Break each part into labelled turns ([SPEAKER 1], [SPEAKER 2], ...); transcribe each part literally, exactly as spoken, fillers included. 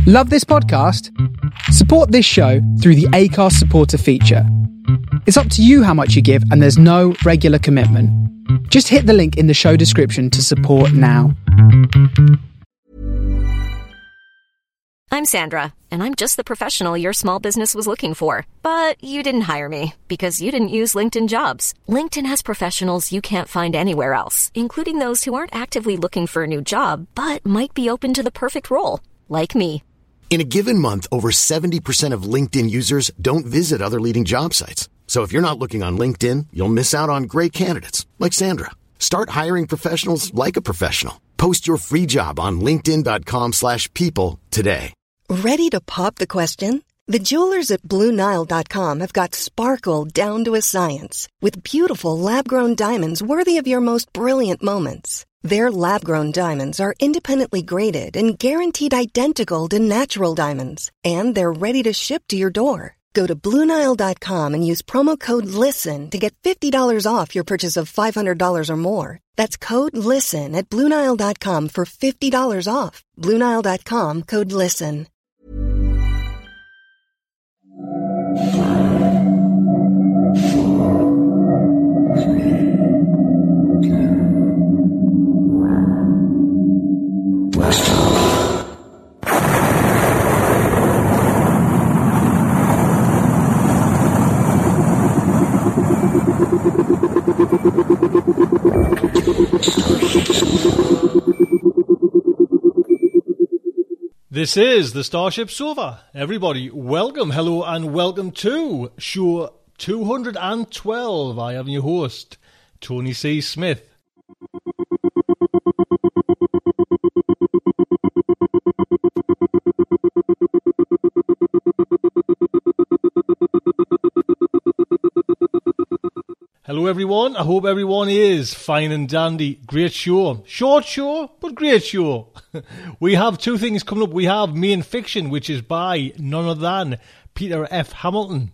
[SPEAKER 1] Love this podcast? Support this show through the Acast supporter feature. It's up to you how much you give, and there's no regular commitment. Just hit the link in the show description to support now.
[SPEAKER 2] I'm Sandra, and I'm just the professional your small business was looking for. But you didn't hire me because you didn't use LinkedIn Jobs. LinkedIn has professionals you can't find anywhere else, including those who aren't actively looking for a new job, but might be open to the perfect role, like me.
[SPEAKER 3] In a given month, over seventy percent of LinkedIn users don't visit other leading job sites. So if you're not looking on LinkedIn, you'll miss out on great candidates like Sandra. Start hiring professionals like a professional. Post your free job on linkedin.com slash people today.
[SPEAKER 4] Ready to pop the question? The jewelers at Blue Nile dot com have got sparkle down to a science with beautiful lab-grown diamonds worthy of your most brilliant moments. Their lab-grown diamonds are independently graded and guaranteed identical to natural diamonds, and they're ready to ship to your door. Go to Blue Nile dot com and use promo code LISTEN to get fifty dollars off your purchase of five hundred dollars or more. That's code LISTEN at Blue Nile dot com for fifty dollars off. Blue Nile dot com, code LISTEN.
[SPEAKER 5] This is the Starship Sofa. Everybody, welcome, hello, and welcome to show two hundred twelve. I am your host, Tony C. Smith. Hello everyone, I hope everyone is fine and dandy. Great show. Short show, but great show. We have two things coming up. We have Main Fiction, which is by none other than Peter F. Hamilton.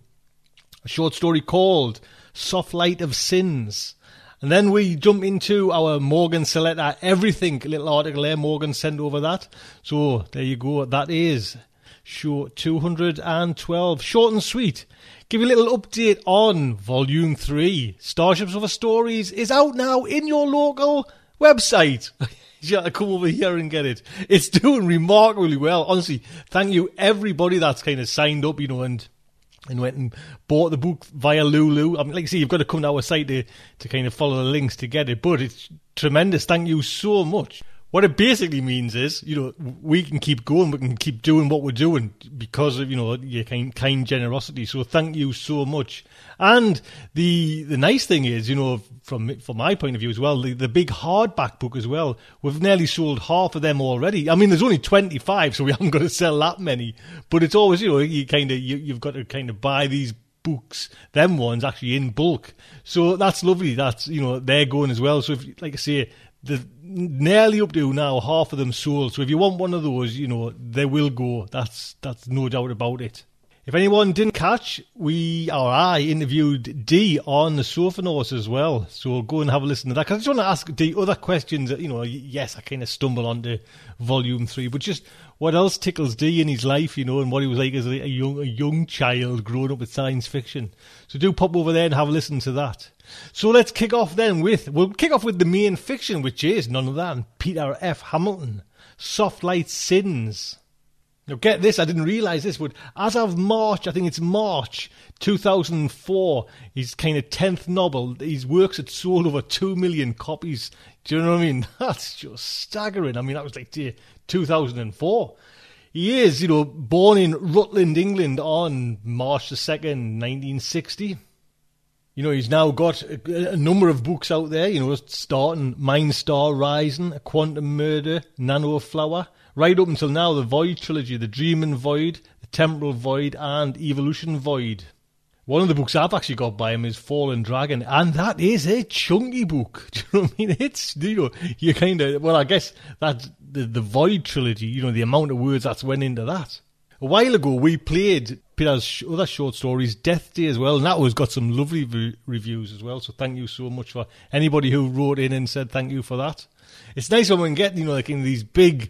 [SPEAKER 5] A short story called Soft Light of Sins. And then we jump into our Morgan Selector Everything little article there. Morgan sent over that. So there you go. That is show two hundred twelve. Short and sweet. Give you a little update on Volume three. Starship Sofa Stories is out now in your local website. You have to come over here and get it. It's doing remarkably well. Honestly, thank you everybody that's kind of signed up, you know, and and went and bought the book via Lulu. I mean, like I say, you've got to come to our site to, to kind of follow the links to get it. But it's tremendous. Thank you so much. What it basically means is, you know, we can keep going, we can keep doing what we're doing because of, you know, your kind, kind generosity. So thank you so much. And the the nice thing is, you know, from from my point of view as well, the, the big hardback book as well, we've nearly sold half of them already. I mean, there's only twenty-five, so we haven't got to sell that many. But it's always, you know, you kind of you, you've got to kind of buy these books, them ones actually in bulk. So that's lovely. That's, you know, they're going as well. So if, like I say, the nearly up to now half of them sold. So if you want one of those, you know, they will go. That's that's no doubt about it. If anyone didn't catch, we or I interviewed Dee on the Sofanauts as well. So go and have a listen to that. Because I just want to ask Dee other questions that, you know, yes, I kind of stumble onto Volume three, but just what else tickles Dee in his life, you know, and what he was like as a young, a young child growing up with science fiction. So do pop over there and have a listen to that. So let's kick off then with, we'll kick off with the Main Fiction, which is none other than Peter F. Hamilton, Soft Light Sins. Now get this, I didn't realise this, but as of March, I think it's March two thousand four, his kind of tenth novel, his works had sold over two million copies. Do you know what I mean? That's just staggering. I mean, that was like two thousand four. He is, you know, born in Rutland, England on March the second, nineteen sixty. You know, he's now got a, a number of books out there, you know, starting Mind Star Rising, A Quantum Murder, Nano Flower, right up until now, the Void trilogy, The Dreaming Void, The Temporal Void, and Evolution Void. One of the books I've actually got by him is Fallen Dragon, and that is a chunky book. Do you know what I mean? It's, you know, you kind of, well, I guess that the, the Void trilogy, you know, the amount of words that's went into that. A while ago, we played Peter's other short stories, Death Day as well, and that was got some lovely re- reviews as well, so thank you so much for anybody who wrote in and said thank you for that. It's nice when we can get, you know, like in these big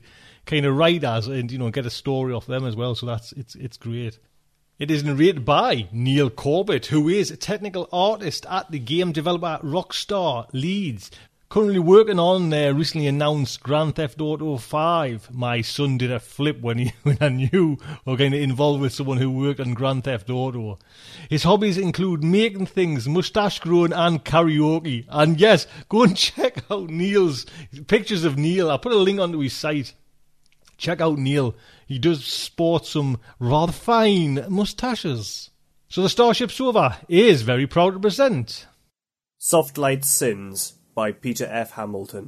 [SPEAKER 5] kind of writers and, you know, get a story off them as well. So that's it's it's great. It is narrated by Neil Corbett, who is a technical artist at the game developer Rockstar Leeds. Currently working on their recently announced Grand Theft Auto five. My son did a flip when he when I knew we were kind of involved with someone who worked on Grand Theft Auto. His hobbies include making things, moustache growing and karaoke. And yes, go and check out Neil's pictures of Neil. I'll put a link onto his site. Check out Neil. He does sport some rather fine moustaches. So the Starship Sofa is very proud to present
[SPEAKER 6] Softlight Sins by Peter F. Hamilton.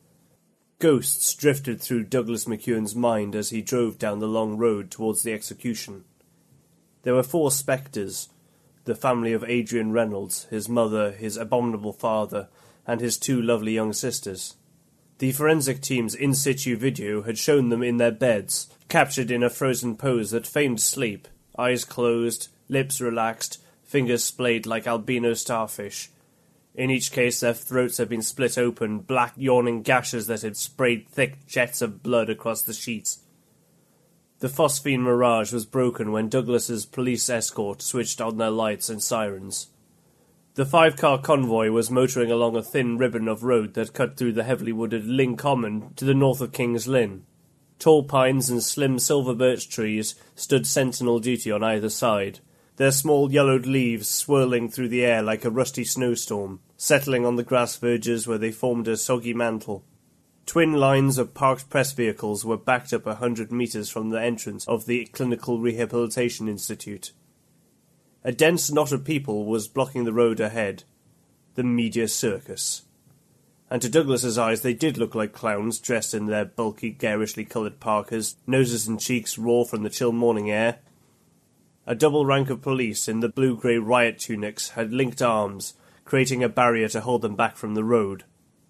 [SPEAKER 6] Ghosts drifted through Douglas McEwan's mind as he drove down the long road towards the execution. There were four spectres, the family of Adrian Reynolds, his mother, his abominable father, and his two lovely young sisters. The forensic team's in-situ video had shown them in their beds, captured in a frozen pose that feigned sleep, eyes closed, lips relaxed, fingers splayed like albino starfish. In each case, their throats had been split open, black yawning gashes that had sprayed thick jets of blood across the sheets. The phosphine mirage was broken when Douglas's police escort switched on their lights and sirens. The five-car convoy was motoring along a thin ribbon of road that cut through the heavily wooded Lynn Common to the north of King's Lynn. Tall pines and slim silver birch trees stood sentinel duty on either side, their small yellowed leaves swirling through the air like a rusty snowstorm, settling on the grass verges where they formed a soggy mantle. Twin lines of parked press vehicles were backed up a hundred metres from the entrance of the Clinical Rehabilitation Institute. A dense knot of people was blocking the road ahead. The media circus. And to Douglas's eyes they did look like clowns dressed in their bulky, garishly coloured parkas, noses and cheeks raw from the chill morning air. A double rank of police in the blue-grey riot tunics had linked arms, creating a barrier to hold them back from the road.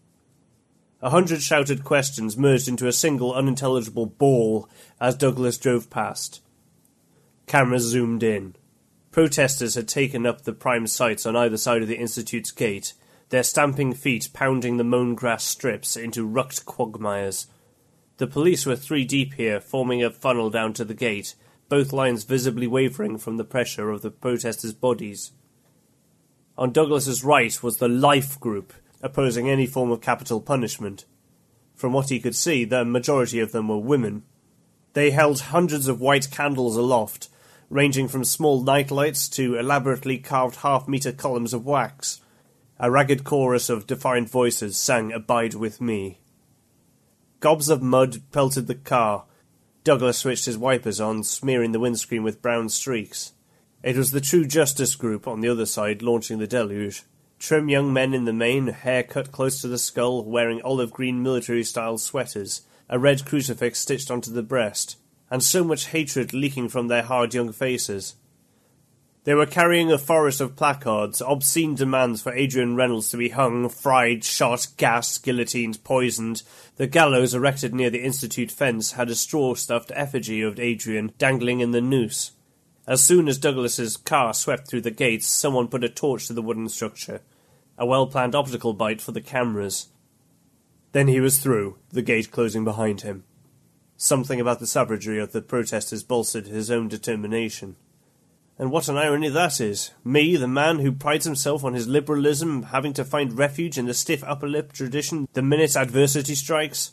[SPEAKER 6] A hundred shouted questions merged into a single unintelligible bawl as Douglas drove past. Cameras zoomed in. Protesters had taken up the prime sites on either side of the Institute's gate, their stamping feet pounding the mown grass strips into rucked quagmires. The police were three deep here, forming a funnel down to the gate, both lines visibly wavering from the pressure of the protesters' bodies. On Douglas's right was the Life Group, opposing any form of capital punishment. From what he could see, the majority of them were women. They held hundreds of white candles aloft, ranging from small nightlights to elaborately carved half-metre columns of wax. A ragged chorus of defiant voices sang Abide With Me. Gobs of mud pelted the car. Douglas switched his wipers on, smearing the windscreen with brown streaks. It was the True Justice Group on the other side launching the deluge. Trim young men in the main, hair cut close to the skull, wearing olive-green military-style sweaters, a red crucifix stitched onto the breast, and so much hatred leaking from their hard young faces. They were carrying a forest of placards, obscene demands for Adrian Reynolds to be hung, fried, shot, gassed, guillotined, poisoned. The gallows erected near the Institute fence had a straw-stuffed effigy of Adrian dangling in the noose. As soon as Douglas's car swept through the gates, someone put a torch to the wooden structure, a well-planned optical bite for the cameras. Then he was through, the gate closing behind him. Something about the savagery of the protesters bolstered his own determination. And what an irony that is. Me, the man who prides himself on his liberalism, having to find refuge in the stiff upper lip tradition the minute adversity strikes.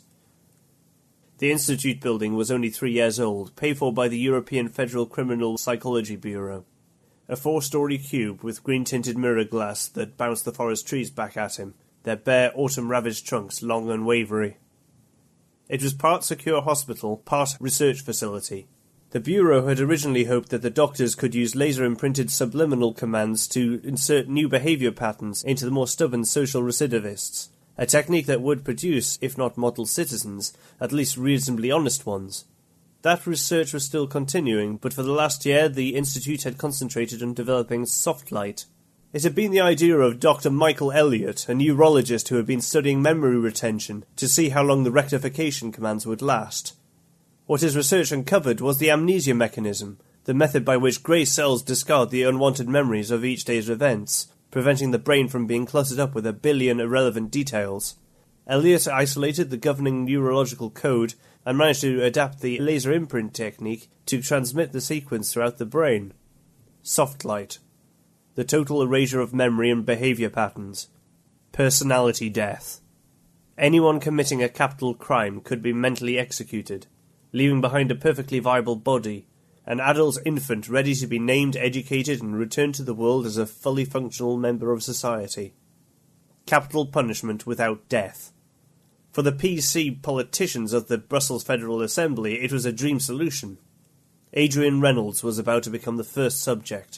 [SPEAKER 6] The Institute building was only three years old, paid for by the European Federal Criminal Psychology Bureau. A four-storey cube with green-tinted mirror glass that bounced the forest trees back at him, their bare autumn-ravaged trunks long and wavery. It was part secure hospital, part research facility. The Bureau had originally hoped that the doctors could use laser-imprinted subliminal commands to insert new behaviour patterns into the more stubborn social recidivists, a technique that would produce, if not model citizens, at least reasonably honest ones. That research was still continuing, but for the last year the Institute had concentrated on developing Softlight. It had been the idea of Doctor Michael Elliott, a neurologist who had been studying memory retention, to see how long the rectification commands would last. What his research uncovered was the amnesia mechanism, the method by which grey cells discard the unwanted memories of each day's events, preventing the brain from being cluttered up with a billion irrelevant details. Elliott isolated the governing neurological code, and managed to adapt the laser imprint technique to transmit the sequence throughout the brain. Soft light. The total erasure of memory and behaviour patterns. Personality death. Anyone committing a capital crime could be mentally executed, leaving behind a perfectly viable body, an adult infant ready to be named, educated, and returned to the world as a fully functional member of society. Capital punishment without death. For the P C politicians of the Brussels Federal Assembly, it was a dream solution. Adrian Reynolds was about to become the first subject.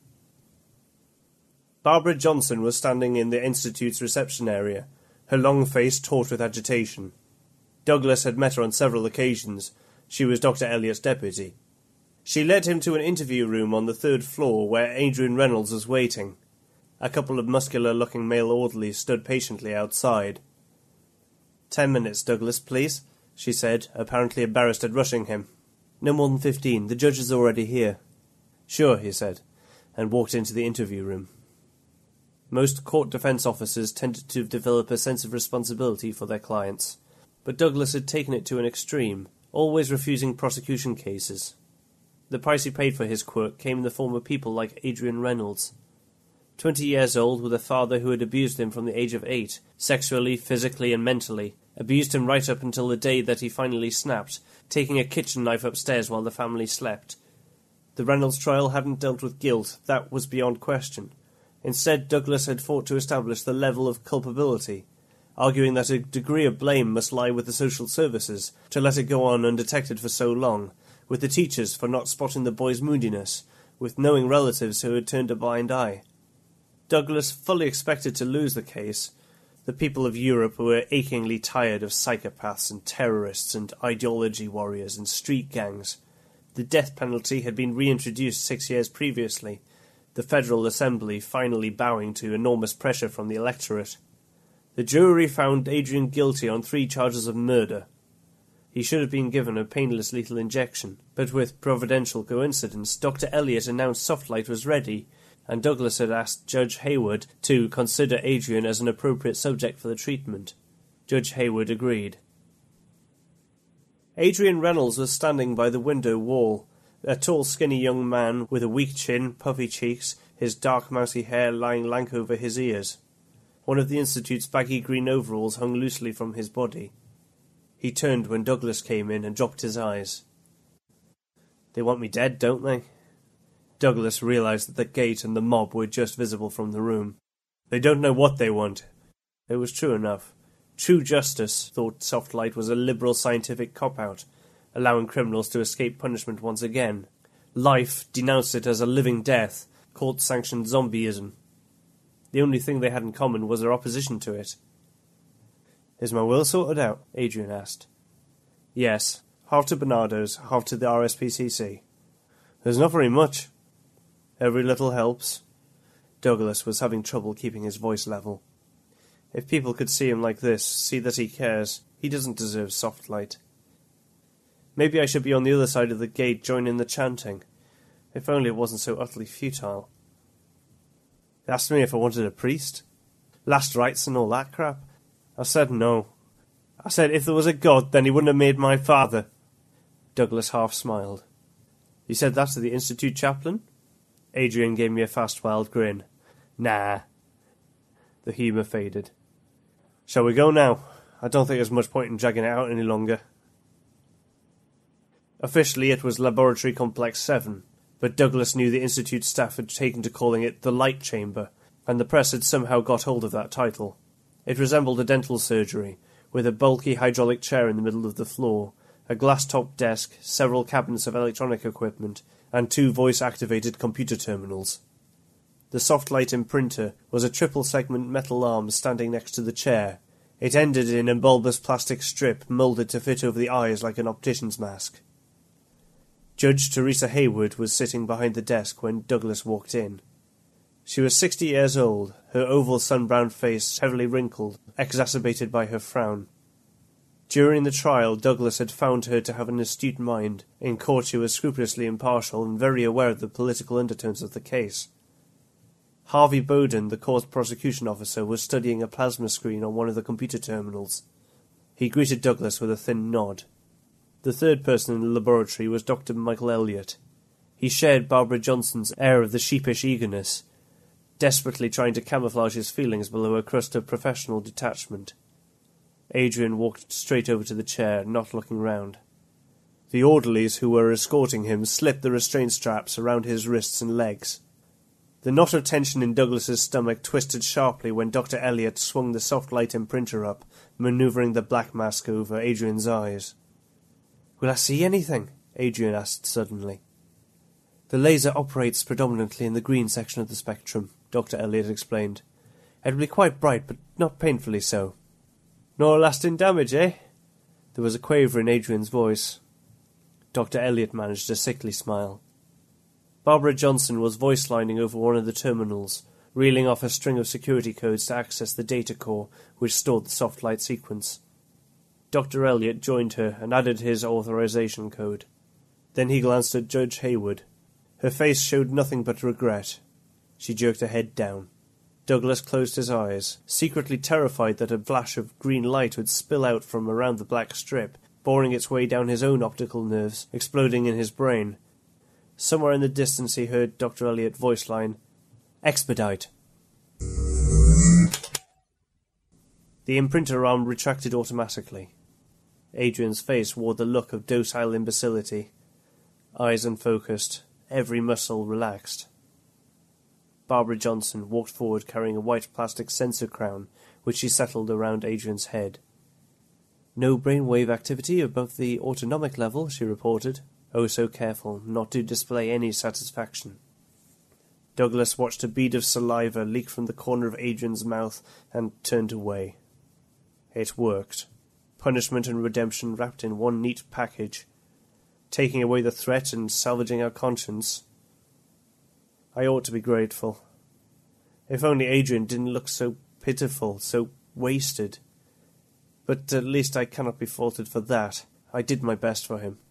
[SPEAKER 6] Barbara Johnson was standing in the Institute's reception area, her long face taut with agitation. Douglas had met her on several occasions. She was Doctor Elliott's deputy. She led him to an interview room on the third floor where Adrian Reynolds was waiting. A couple of muscular-looking male orderlies stood patiently outside. "Ten minutes, Douglas, please," she said, apparently embarrassed at rushing him. "No more than fifteen. The judge is already here." "Sure," he said, and walked into the interview room. Most court defence officers tended to develop a sense of responsibility for their clients, but Douglas had taken it to an extreme, always refusing prosecution cases. The price he paid for his quirk came in the form of people like Adrian Reynolds. Twenty years old, with a father who had abused him from the age of eight, sexually, physically, and mentally, abused him right up until the day that he finally snapped, taking a kitchen knife upstairs while the family slept. The Reynolds trial hadn't dealt with guilt, that was beyond question. Instead, Douglas had fought to establish the level of culpability, arguing that a degree of blame must lie with the social services, to let it go on undetected for so long, with the teachers for not spotting the boy's moodiness, with knowing relatives who had turned a blind eye. Douglas fully expected to lose the case. The people of Europe were achingly tired of psychopaths and terrorists and ideology warriors and street gangs. The death penalty had been reintroduced six years previously, the Federal Assembly finally bowing to enormous pressure from the electorate. The jury found Adrian guilty on three charges of murder. He should have been given a painless lethal injection, but with providential coincidence, Doctor Elliott announced Softlight was ready, and Douglas had asked Judge Hayward to consider Adrian as an appropriate subject for the treatment. Judge Hayward agreed. Adrian Reynolds was standing by the window wall, a tall, skinny young man with a weak chin, puffy cheeks, his dark, mousy hair lying lank over his ears. One of the Institute's baggy green overalls hung loosely from his body. He turned when Douglas came in and dropped his eyes. "They want me dead, don't they?" Douglas realised that the gate and the mob were just visible from the room. "They don't know what they want." It was true enough. True justice, thought Softlight, was a liberal scientific cop-out, allowing criminals to escape punishment once again. Life denounced it as a living death, court-sanctioned zombieism. The only thing they had in common was their opposition to it. "Is my will sorted out?" Adrian asked. "Yes. Half to Bernardo's, half to the R S P C C. There's not very much. Every little helps." Douglas was having trouble keeping his voice level. If people could see him like this, see that he cares, he doesn't deserve Softlight. Maybe I should be on the other side of the gate joining the chanting. If only it wasn't so utterly futile. They asked me if I wanted a priest. Last rites and all that crap. I said no. I said if there was a God, then he wouldn't have made my father. Douglas half smiled. "You said that to the Institute chaplain?" Adrian gave me a fast, wild grin. "Nah." The humour faded. "Shall we go now? I don't think there's much point in dragging it out any longer." Officially it was Laboratory Complex seven, but Douglas knew the Institute staff had taken to calling it the Light Chamber, and the press had somehow got hold of that title. It resembled a dental surgery, with a bulky hydraulic chair in the middle of the floor, a glass-topped desk, several cabinets of electronic equipment, and two voice-activated computer terminals. The Softlight imprinter was a triple-segment metal arm standing next to the chair. It ended in a bulbous plastic strip moulded to fit over the eyes like an optician's mask. Judge Teresa Hayward was sitting behind the desk when Douglas walked in. She was sixty years old, her oval sun-browned face heavily wrinkled, exacerbated by her frown. During the trial, Douglas had found her to have an astute mind. In court she was scrupulously impartial and very aware of the political undertones of the case. Harvey Bowden, the court prosecution officer, was studying a plasma screen on one of the computer terminals. He greeted Douglas with a thin nod. The third person in the laboratory was Doctor Michael Elliot. He shared Barbara Johnson's air of the sheepish eagerness, desperately trying to camouflage his feelings below a crust of professional detachment. Adrian walked straight over to the chair, not looking round. The orderlies who were escorting him slipped the restraint straps around his wrists and legs. The knot of tension in Douglas's stomach twisted sharply when Doctor Elliot swung the soft light imprinter up, manoeuvring the black mask over Adrian's eyes. "Will I see anything?" Adrian asked suddenly. "The laser operates predominantly in the green section of the spectrum," Doctor Elliot explained. "It will be quite bright, but not painfully so." "No lasting damage, eh?" There was a quaver in Adrian's voice. Doctor Elliot managed a sickly smile. Barbara Johnson was voice-lining over one of the terminals, reeling off a string of security codes to access the data core which stored the soft light sequence. Doctor Elliot joined her and added his authorization code. Then he glanced at Judge Hayward. Her face showed nothing but regret. She jerked her head down. Douglas closed his eyes, secretly terrified that a flash of green light would spill out from around the black strip, boring its way down his own optical nerves, exploding in his brain. Somewhere in the distance he heard Doctor Elliot voice line, "Expedite." The imprinter arm retracted automatically. Adrian's face wore the look of docile imbecility. Eyes unfocused, every muscle relaxed. Barbara Johnson walked forward carrying a white plastic sensor crown, which she settled around Adrian's head. "No brainwave activity above the autonomic level," she reported, oh so careful not to display any satisfaction. Douglas watched a bead of saliva leak from the corner of Adrian's mouth and turned away. It worked. Punishment and redemption wrapped in one neat package. Taking away the threat and salvaging our conscience. I ought to be grateful. If only Adrian didn't look so pitiful, so wasted. But at least I cannot be faulted for that. I did my best for him.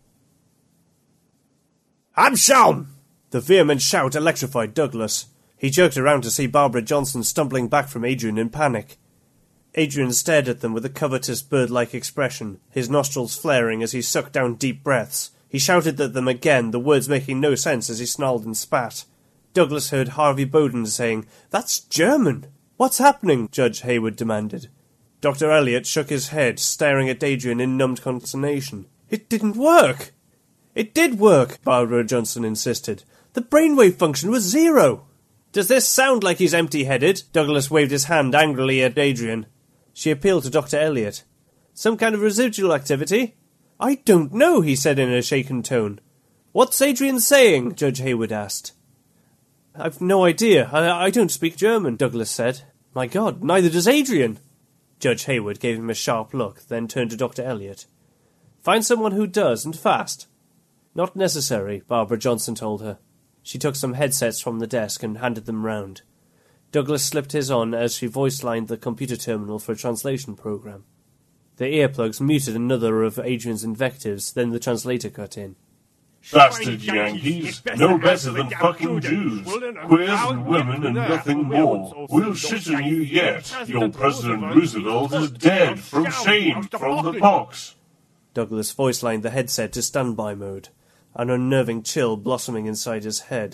[SPEAKER 6] "Abshalom!" The vehement shout electrified Douglas. He jerked around to see Barbara Johnson stumbling back from Adrian in panic. Adrian stared at them with a covetous bird-like expression, his nostrils flaring as he sucked down deep breaths. He shouted at them again, the words making no sense as he snarled and spat. Douglas heard Harvey Bowden saying, "That's German!" "What's happening?" Judge Hayward demanded. Doctor Elliot shook his head, staring at Adrian in numbed consternation. "It didn't work!" "It did work," Barbara Johnson insisted. "The brainwave function was zero." "Does this sound like he's empty-headed?" Douglas waved his hand angrily at Adrian. She appealed to Doctor Elliot. "Some kind of residual activity?" "I don't know," he said in a shaken tone. "What's Adrian saying?" Judge Hayward asked. "I've no idea. I, I don't speak German," Douglas said. "My God, neither does Adrian." Judge Hayward gave him a sharp look, then turned to Doctor Elliot. "Find someone who does, and fast." "Not necessary," Barbara Johnson told her. She took some headsets from the desk and handed them round. Douglas slipped his on as she voice-lined the computer terminal for a translation program. The earplugs muted another of Adrian's invectives, then the translator cut in.
[SPEAKER 7] "Bastard Yankees, no better than fucking Jews. Queers and women and nothing more. We'll shit on you yet. Your President Roosevelt is dead from shame, from the pox."
[SPEAKER 6] Douglas voice-lined the headset to standby mode, an unnerving chill blossoming inside his head.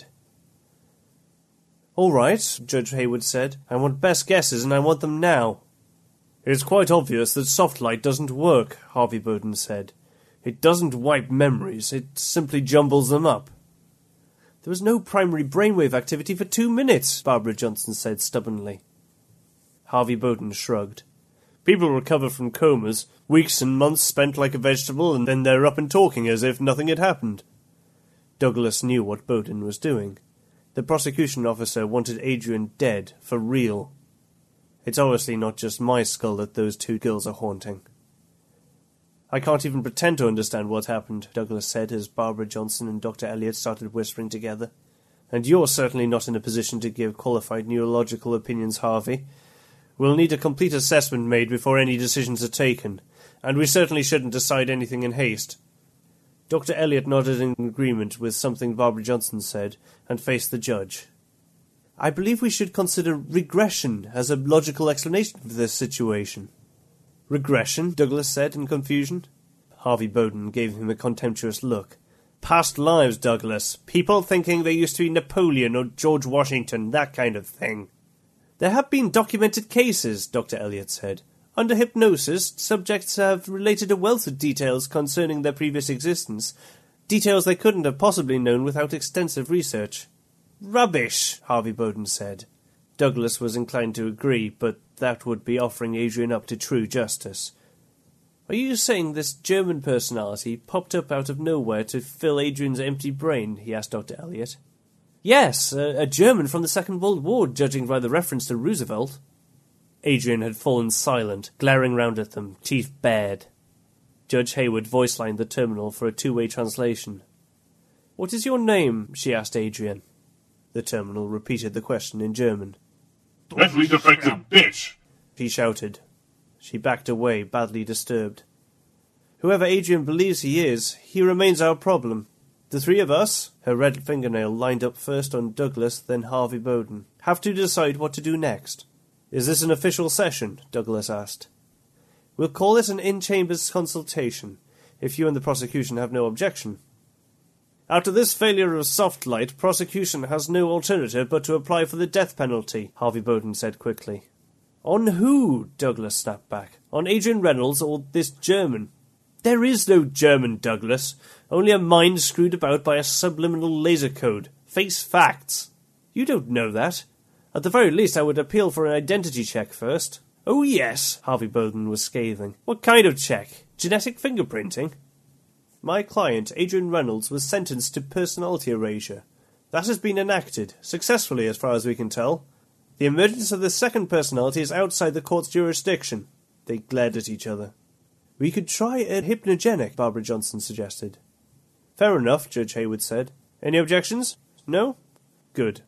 [SPEAKER 6] "All right," Judge Hayward said. "I want best guesses, and I want them now." "It's quite obvious that soft light doesn't work," Harvey Bowden said. "It doesn't wipe memories, it simply jumbles them up." "There was no primary brainwave activity for two minutes, Barbara Johnson said stubbornly. Harvey Bowden shrugged. "People recover from comas, weeks and months spent like a vegetable, and then they're up and talking as if nothing had happened." Douglas knew what Bowden was doing. The prosecution officer wanted Adrian dead, for real. It's obviously not just my skull that those two girls are haunting. "I can't even pretend to understand what happened," Douglas said as Barbara Johnson and Doctor Elliot started whispering together. "And you're certainly not in a position to give qualified neurological opinions, Harvey. We'll need a complete assessment made before any decisions are taken, and we certainly shouldn't decide anything in haste." Doctor Elliot nodded in agreement with something Barbara Johnson said, and faced the judge. "I believe we should consider regression as a logical explanation for this situation." "Regression?" Douglas said in confusion. Harvey Bowden gave him a contemptuous look. Past lives, Douglas. People thinking they used to be Napoleon or George Washington, that kind of thing. There have been documented cases, Doctor Elliot said. Under hypnosis, subjects have related a wealth of details concerning their previous existence, details they couldn't have possibly known without extensive research. Rubbish, Harvey Bowden said. Douglas was inclined to agree, but that would be offering Adrian up to true justice. Are you saying this German personality popped up out of nowhere to fill Adrian's empty brain? He asked Doctor Elliot. Yes, a, a German from the Second World War, judging by the reference to Roosevelt. Adrian had fallen silent, glaring round at them, teeth bared. Judge Hayward voice-lined the terminal for a two-way translation. What is your name? She asked Adrian. The terminal repeated the question in German.
[SPEAKER 7] Deathly defective bitch!
[SPEAKER 6] He shouted. She backed away, badly disturbed. Whoever Adrian believes he is, he remains our problem. The three of us, her red fingernail lined up first on Douglas, then Harvey Bowden, have to decide what to do next. Is this an official session? Douglas asked. We'll call it an in-chambers consultation, if you and the prosecution have no objection. After this failure of soft light, prosecution has no alternative but to apply for the death penalty, Harvey Bowden said quickly. On who? Douglas snapped back. On Adrian Reynolds or this German? There is no German, Douglas. Only a mind screwed about by a subliminal laser code. Face facts. You don't know that. At the very least, I would appeal for an identity check first. Oh yes, Harvey Bowden was scathing. What kind of check? Genetic fingerprinting? My client, Adrian Reynolds, was sentenced to personality erasure. That has been enacted, successfully as far as we can tell. The emergence of the second personality is outside the court's jurisdiction. They glared at each other. We could try a hypnogenic, Barbara Johnson suggested. Fair enough, Judge Hayward said. Any objections? No? Good.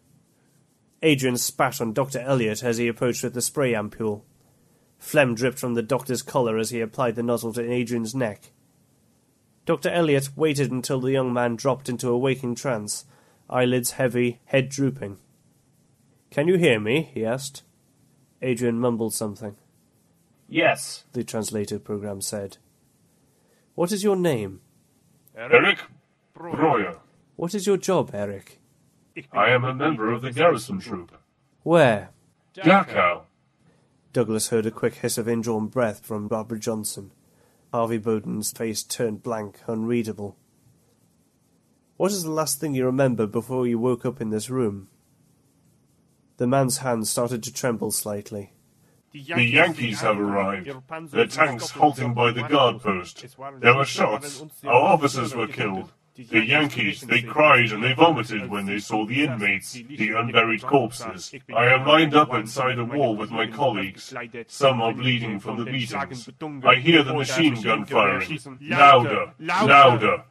[SPEAKER 6] Adrian spat on Doctor Elliot as he approached with the spray ampule. Phlegm dripped from the doctor's collar as he applied the nozzle to Adrian's neck. Doctor Elliot waited until the young man dropped into a waking trance, eyelids heavy, head drooping. Can you hear me? He asked. Adrian mumbled something.
[SPEAKER 8] Yes,
[SPEAKER 6] the translator program said. What is your name?
[SPEAKER 7] Eric Breuer.
[SPEAKER 6] What is your job, Eric?
[SPEAKER 7] I am a member of the garrison troop.
[SPEAKER 6] Where?
[SPEAKER 7] Dachau.
[SPEAKER 6] Douglas heard a quick hiss of indrawn breath from Barbara Johnson. Harvey Bowden's face turned blank, unreadable. What is the last thing you remember before you woke up in this room? The man's hand started to tremble slightly.
[SPEAKER 7] The Yankees have arrived. Their tanks halting by the guard post. There were shots. Our officers were killed. The Yankees, they cried and they vomited when they saw the inmates, the unburied corpses. I am lined up inside a wall with my colleagues. Some are bleeding from the beatings. I hear the machine gun firing. Louder! Louder!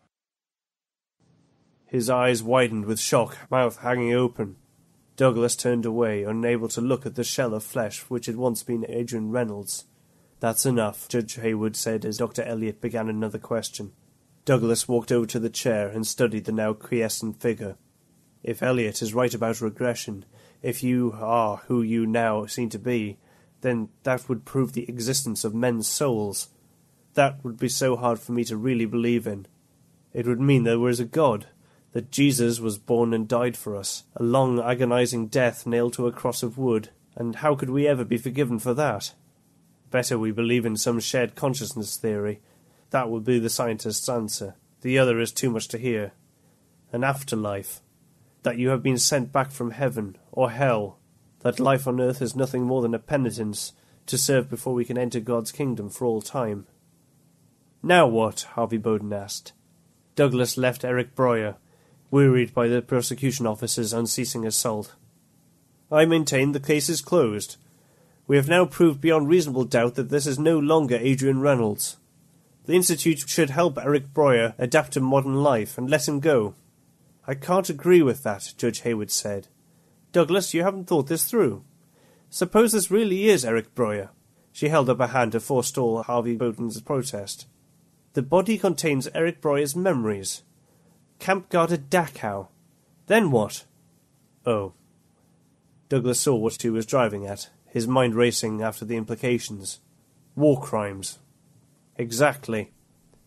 [SPEAKER 6] His eyes widened with shock, mouth hanging open. Douglas turned away, unable to look at the shell of flesh which had once been Adrian Reynolds. That's enough, Judge Hayward said as Doctor Elliot began another question. Douglas walked over to the chair and studied the now quiescent figure. If Elliot is right about regression, if you are who you now seem to be, then that would prove the existence of men's souls. That would be so hard for me to really believe in. It would mean there was a God, that Jesus was born and died for us, a long agonizing death nailed to a cross of wood, and how could we ever be forgiven for that? Better we believe in some shared consciousness theory. That would be the scientist's answer. The other is too much to hear. An afterlife. That you have been sent back from heaven, or hell. That life on earth is nothing more than a penitence, to serve before we can enter God's kingdom for all time. Now what? Harvey Bowden asked. Douglas left Eric Breuer, wearied by the prosecution officer's unceasing assault. I maintain the case is closed. We have now proved beyond reasonable doubt that this is no longer Adrian Reynolds. The Institute should help Eric Breuer adapt to modern life and let him go. I can't agree with that, Judge Hayward said. Douglas, you haven't thought this through. Suppose this really is Eric Breuer. She held up a hand to forestall Harvey Bowden's protest. The body contains Eric Breuer's memories. Camp guard at Dachau. Then what? Oh. Douglas saw what he was driving at, his mind racing after the implications. War crimes. Exactly.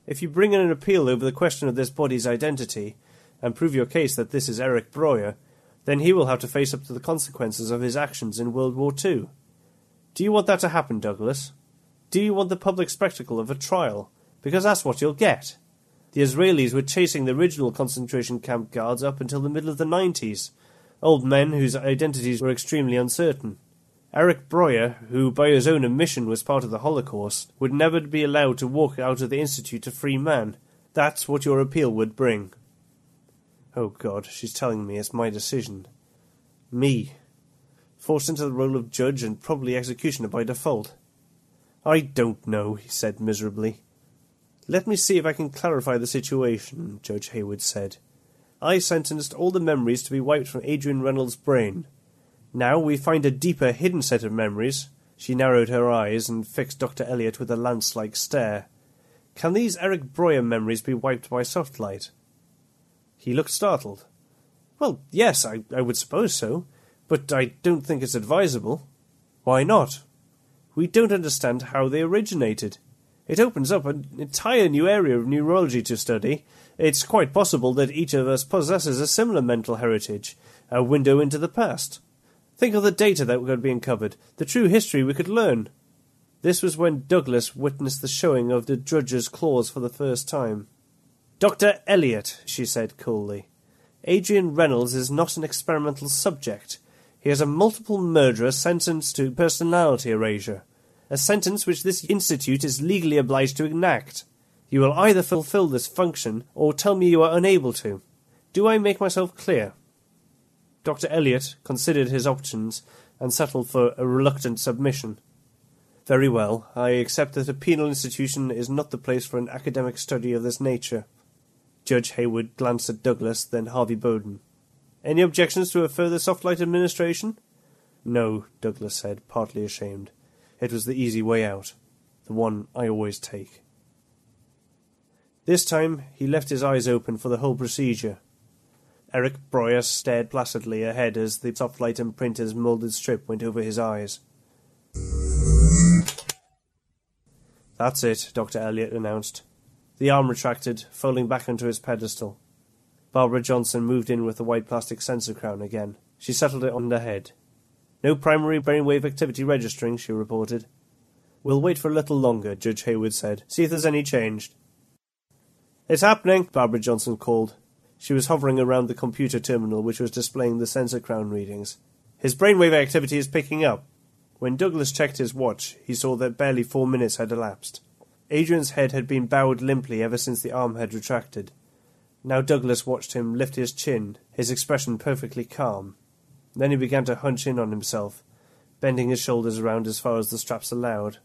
[SPEAKER 6] If you bring in an appeal over the question of this body's identity, and prove your case that this is Eric Breuer, then he will have to face up to the consequences of his actions in World War Two. Do you want that to happen, Douglas? Do you want the public spectacle of a trial? Because that's what you'll get. The Israelis were chasing the original concentration camp guards up until the middle of the nineties, old men whose identities were extremely uncertain. Eric Breuer, who by his own admission was part of the Holocaust, would never be allowed to walk out of the Institute a free man. That's what your appeal would bring. Oh God, she's telling me it's my decision. Me. Forced into the role of judge and probably executioner by default. I don't know, he said miserably. Let me see if I can clarify the situation, Judge Hayward said. I sentenced all the memories to be wiped from Adrian Reynolds' brain. Now we find a deeper, hidden set of memories. She narrowed her eyes and fixed Doctor Elliot with a lance-like stare. Can these Eric Breuer memories be wiped by soft light? He looked startled. Well, yes, I, I would suppose so, but I don't think it's advisable. Why not? We don't understand how they originated. It opens up an entire new area of neurology to study. It's quite possible that each of us possesses a similar mental heritage, a window into the past. Think of the data that could be uncovered, the true history we could learn. This was when Douglas witnessed the showing of the Drudger's claws for the first time. Doctor Elliot, she said coolly, Adrian Reynolds is not an experimental subject. He is a multiple murderer sentenced to personality erasure, a sentence which this institute is legally obliged to enact. You will either fulfill this function or tell me you are unable to. Do I make myself clear? Doctor Elliot considered his options and settled for a reluctant submission. Very well, I accept that a penal institution is not the place for an academic study of this nature. Judge Hayward glanced at Douglas, then Harvey Bowden. Any objections to a further soft-light administration? No, Douglas said, partly ashamed. It was the easy way out, the one I always take. This time he left his eyes open for the whole procedure. Eric Breuer stared placidly ahead as the soft-light imprinter's moulded strip went over his eyes. That's it, Doctor Elliot announced. The arm retracted, folding back onto its pedestal. Barbara Johnson moved in with the white plastic sensor crown again. She settled it on the head. No primary brainwave activity registering, she reported. We'll wait for a little longer, Judge Hayward said. See if there's any change. It's happening, Barbara Johnson called. She was hovering around the computer terminal which was displaying the sensor crown readings. His brainwave activity is picking up. When Douglas checked his watch, he saw that barely four minutes had elapsed. Adrian's head had been bowed limply ever since the arm had retracted. Now Douglas watched him lift his chin, his expression perfectly calm. Then he began to hunch in on himself, bending his shoulders around as far as the straps allowed.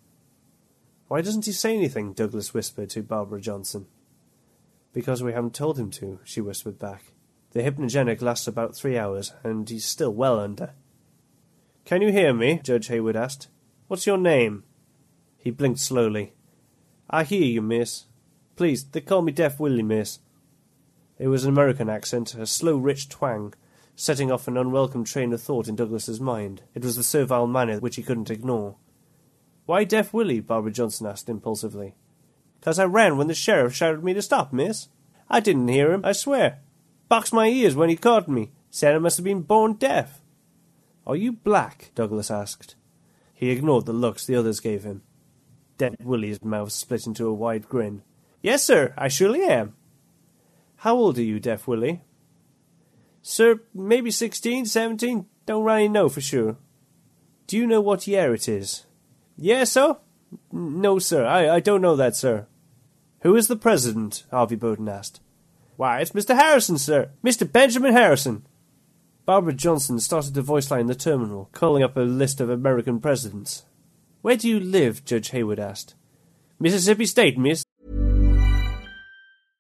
[SPEAKER 6] Why doesn't he say anything? Douglas whispered to Barbara Johnson. Because we haven't told him to, she whispered back. The hypnogenic lasts about three hours, and he's still well under. Can you hear me? Judge Hayward asked. What's your name? He blinked slowly. I hear you, miss. Please, they call me Deaf Willie, miss. It was an American accent, a slow, rich twang, setting off an unwelcome train of thought in Douglas's mind. It was the servile manner which he couldn't ignore. Why Deaf Willie? Barbara Johnson asked impulsively. Because I ran when the sheriff shouted at me to stop, miss. I didn't hear him, I swear. Boxed my ears when he caught me. Said I must have been born deaf. Are you black? Douglas asked. He ignored the looks the others gave him. Deaf Willie's mouth split into a wide grin. Yes, sir, I surely am. How old are you, Deaf Willie? Sir, maybe sixteen, seventeen, don't really know for sure. Do you know what year it is? Yes, sir? No, sir, I, I don't know that, sir. Who is the president? Harvey Bowden asked. Why, it's Mister Harrison, sir. Mister Benjamin Harrison. Barbara Johnson started to voice-line the terminal, calling up a list of American presidents. Where do you live? Judge Hayward asked. Mississippi State, miss.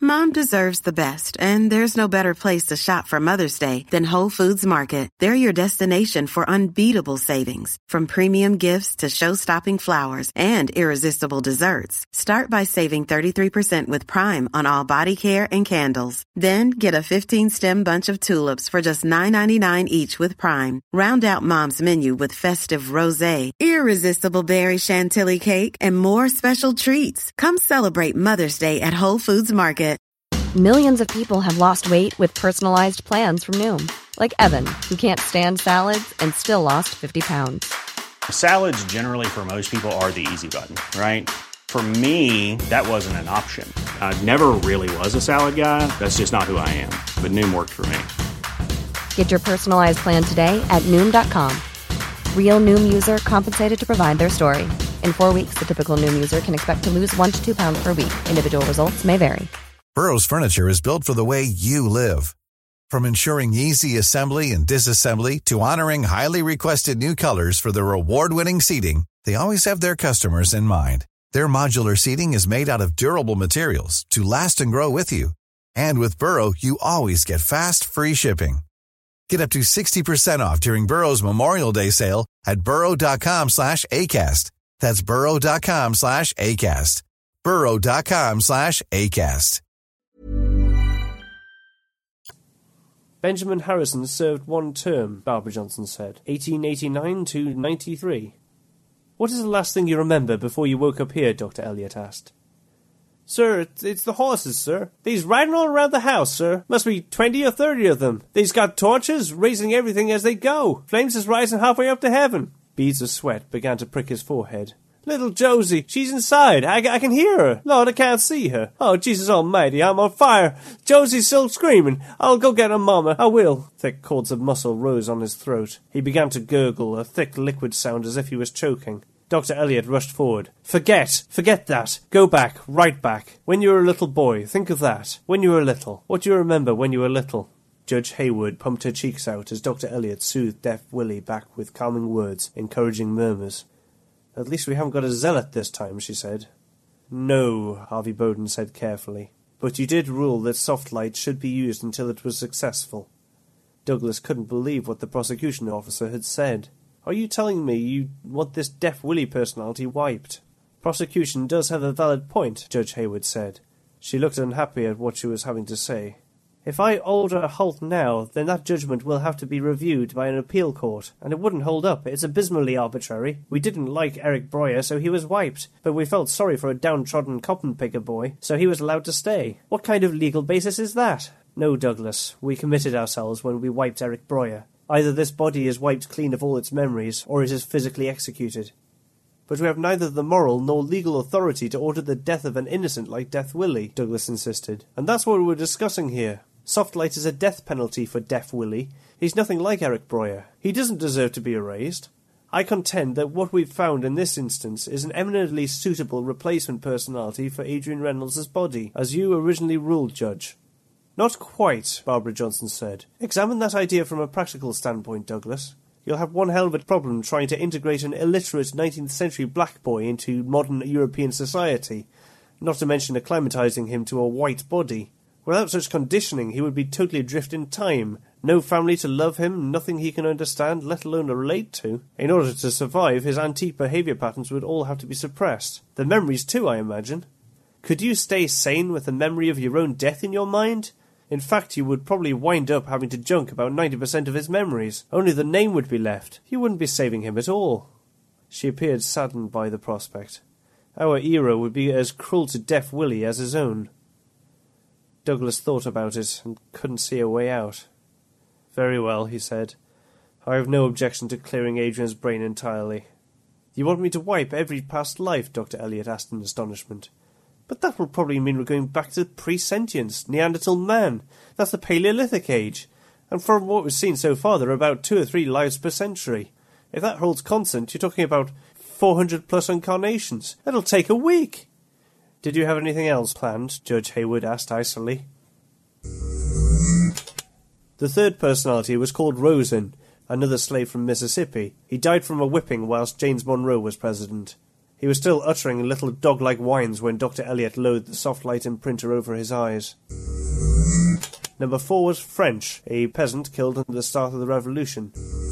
[SPEAKER 9] Mom deserves the best, and there's no better place to shop for Mother's Day than Whole Foods Market. They're your destination for unbeatable savings, from premium gifts to show-stopping flowers and irresistible desserts. Start by saving thirty-three percent with Prime on all body care and candles. Then get a fifteen-stem bunch of tulips for just nine ninety-nine each with Prime. Round out Mom's menu with festive rosé, irresistible berry chantilly cake, and more special treats. Come celebrate Mother's Day at Whole Foods Market.
[SPEAKER 2] Millions of people have lost weight with personalized plans from Noom. Like Evan, who can't stand salads and still lost fifty pounds.
[SPEAKER 10] Salads generally for most people are the easy button, right? For me, that wasn't an option. I never really was a salad guy. That's just not who I am. But Noom worked for me.
[SPEAKER 2] Get your personalized plan today at Noom dot com. Real Noom user compensated to provide their story. In four weeks, the typical Noom user can expect to lose one to two pounds per week. Individual results may vary.
[SPEAKER 11] Burrow's furniture is built for the way you live. From ensuring easy assembly and disassembly to honoring highly requested new colors for their award-winning seating, they always have their customers in mind. Their modular seating is made out of durable materials to last and grow with you. And with Burrow, you always get fast, free shipping. Get up to sixty percent off during Burrow's Memorial Day sale at burrow.com slash ACAST. That's burrow.com slash ACAST. burrow.com slash ACAST.
[SPEAKER 6] Benjamin Harrison served one term, Barbara Johnson said, eighteen eighty-nine to ninety-three. What is the last thing you remember before you woke up here? Doctor Elliot asked. Sir, it's, it's the horses, sir. They's riding all around the house, sir. Must be twenty or thirty of them. They's got torches, raising everything as they go. Flames is rising halfway up to heaven. Beads of sweat began to prick his forehead. Little Josie, she's inside. I, I can hear her. Lord, I can't see her. Oh, Jesus almighty, I'm on fire. Josie's still screaming. I'll go get her, Mama. I will. Thick cords of muscle rose on his throat. He began to gurgle, a thick liquid sound as if he was choking. Doctor Elliot rushed forward. Forget! Forget that! Go back, right back. When you were a little boy, think of that. When you were little. What do you remember when you were little? Judge Hayward pumped her cheeks out as Doctor Elliot soothed Deaf Willie back with calming words, encouraging murmurs. At least we haven't got a zealot this time, she said. No, Harvey Bowden said carefully. But you did rule that soft light should be used until it was successful. Douglas couldn't believe what the prosecution officer had said. Are you telling me you want this Deaf Willie personality wiped? Prosecution does have a valid point, Judge Hayward said. She looked unhappy at what she was having to say. If I order Holt now, then that judgment will have to be reviewed by an appeal court, and it wouldn't hold up. It's abysmally arbitrary. We didn't like Eric Breuer, so he was wiped, but we felt sorry for a downtrodden cotton-picker boy, so he was allowed to stay. What kind of legal basis is that? No, Douglas, we committed ourselves when we wiped Eric Breuer. Either this body is wiped clean of all its memories, or it is physically executed. But we have neither the moral nor legal authority to order the death of an innocent like Deaf Willie, Douglas insisted. And that's what we're discussing here. Soft light is a death penalty for Deaf Willie. He's nothing like Eric Breuer. He doesn't deserve to be erased. I contend that what we've found in this instance is an eminently suitable replacement personality for Adrian Reynolds' body, as you originally ruled, Judge. Not quite, Barbara Johnson said. Examine that idea from a practical standpoint, Douglas. You'll have one hell of a problem trying to integrate an illiterate nineteenth century black boy into modern European society, not to mention acclimatizing him to a white body. Without such conditioning, he would be totally adrift in time. No family to love him, nothing he can understand, let alone relate to. In order to survive, his antique behaviour patterns would all have to be suppressed. The memories too, I imagine. Could you stay sane with the memory of your own death in your mind? In fact, you would probably wind up having to junk about ninety percent of his memories. Only the name would be left. You wouldn't be saving him at all. She appeared saddened by the prospect. Our era would be as cruel to Deaf Willie as his own. Douglas thought about it and couldn't see a way out. Very well, he said. I have no objection to clearing Adrian's brain entirely. You want me to wipe every past life? Doctor Elliot asked in astonishment. But that will probably mean we're going back to pre-sentience, Neanderthal man. That's the Paleolithic age. And from what we've seen so far, there are about two or three lives per century. If that holds constant, you're talking about four hundred plus incarnations. That'll take a week. Did you have anything else planned? Judge Hayward asked icily. The third personality was called Rosen, another slave from Mississippi. He died from a whipping whilst James Monroe was president. He was still uttering little dog-like whines when Doctor Elliot lowered the soft light imprinter over his eyes. Number four was French, a peasant killed at the start of the revolution.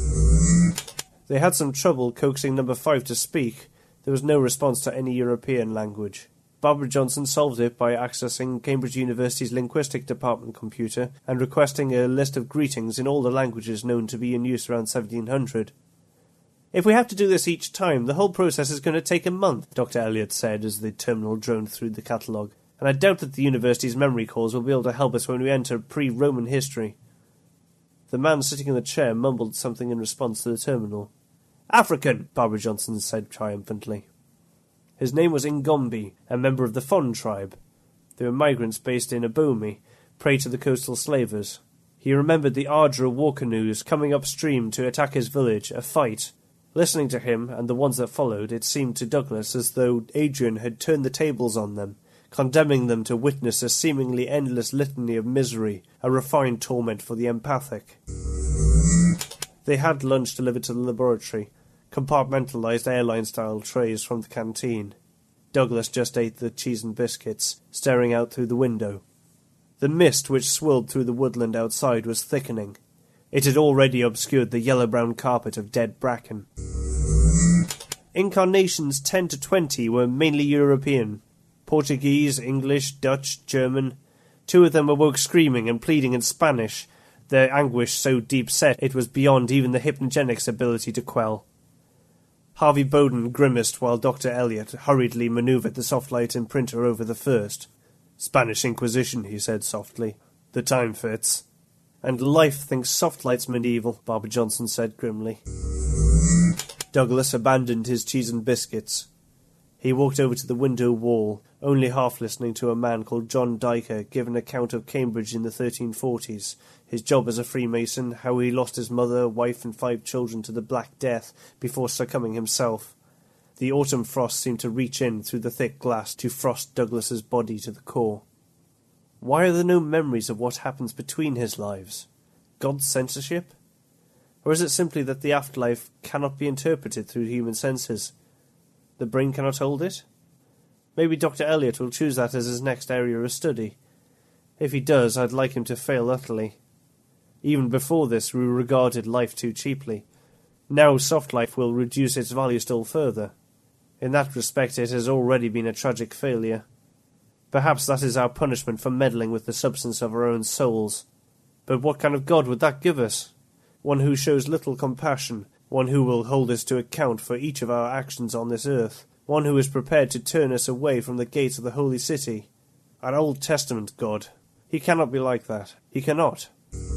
[SPEAKER 6] They had some trouble coaxing number five to speak. There was no response to any European language. Barbara Johnson solved it by accessing Cambridge University's linguistic department computer and requesting a list of greetings in all the languages known to be in use around seventeen hundred. If we have to do this each time, the whole process is going to take a month, Doctor Elliot said as the terminal droned through the catalogue, and I doubt that the university's memory calls will be able to help us when we enter pre-Roman history. The man sitting in the chair mumbled something in response to the terminal. African, Barbara Johnson said triumphantly. His name was Ngombi, a member of the Fon tribe. They were migrants based in Abomi, prey to the coastal slavers. He remembered the Ardra war canoes coming upstream to attack his village, a fight. Listening to him, and the ones that followed, it seemed to Douglas as though Adrian had turned the tables on them, condemning them to witness a seemingly endless litany of misery, a refined torment for the empathic. They had lunch delivered to the laboratory, compartmentalised airline-style trays from the canteen. Douglas just ate the cheese and biscuits, staring out through the window. The mist which swirled through the woodland outside was thickening. It had already obscured the yellow-brown carpet of dead bracken. Incarnations ten to twenty were mainly European. Portuguese, English, Dutch, German. Two of them awoke screaming and pleading in Spanish, their anguish so deep-set it was beyond even the hypnogenic's ability to quell. Harvey Bowden grimaced while Doctor Elliot hurriedly manoeuvred the soft-light imprinter over the first. Spanish Inquisition, he said softly. The time fits. And life thinks soft-light's medieval, Barbara Johnson said grimly. Douglas abandoned his cheese and biscuits. He walked over to the window wall, only half listening to a man called John Dyker give an account of Cambridge in the thirteen forties, his job as a Freemason, how he lost his mother, wife and five children to the Black Death before succumbing himself. The autumn frost seemed to reach in through the thick glass to frost Douglas's body to the core. Why are there no memories of what happens between his lives? God's censorship? Or is it simply that the afterlife cannot be interpreted through human senses? The brain cannot hold it? Maybe Doctor Elliot will choose that as his next area of study. If he does, I'd like him to fail utterly. Even before this, we regarded life too cheaply. Now soft life will reduce its value still further. In that respect, it has already been a tragic failure. Perhaps that is our punishment for meddling with the substance of our own souls. But what kind of God would that give us? One who shows little compassion, one who will hold us to account for each of our actions on this earth, one who is prepared to turn us away from the gates of the holy city. An Old Testament God. He cannot be like that. He cannot.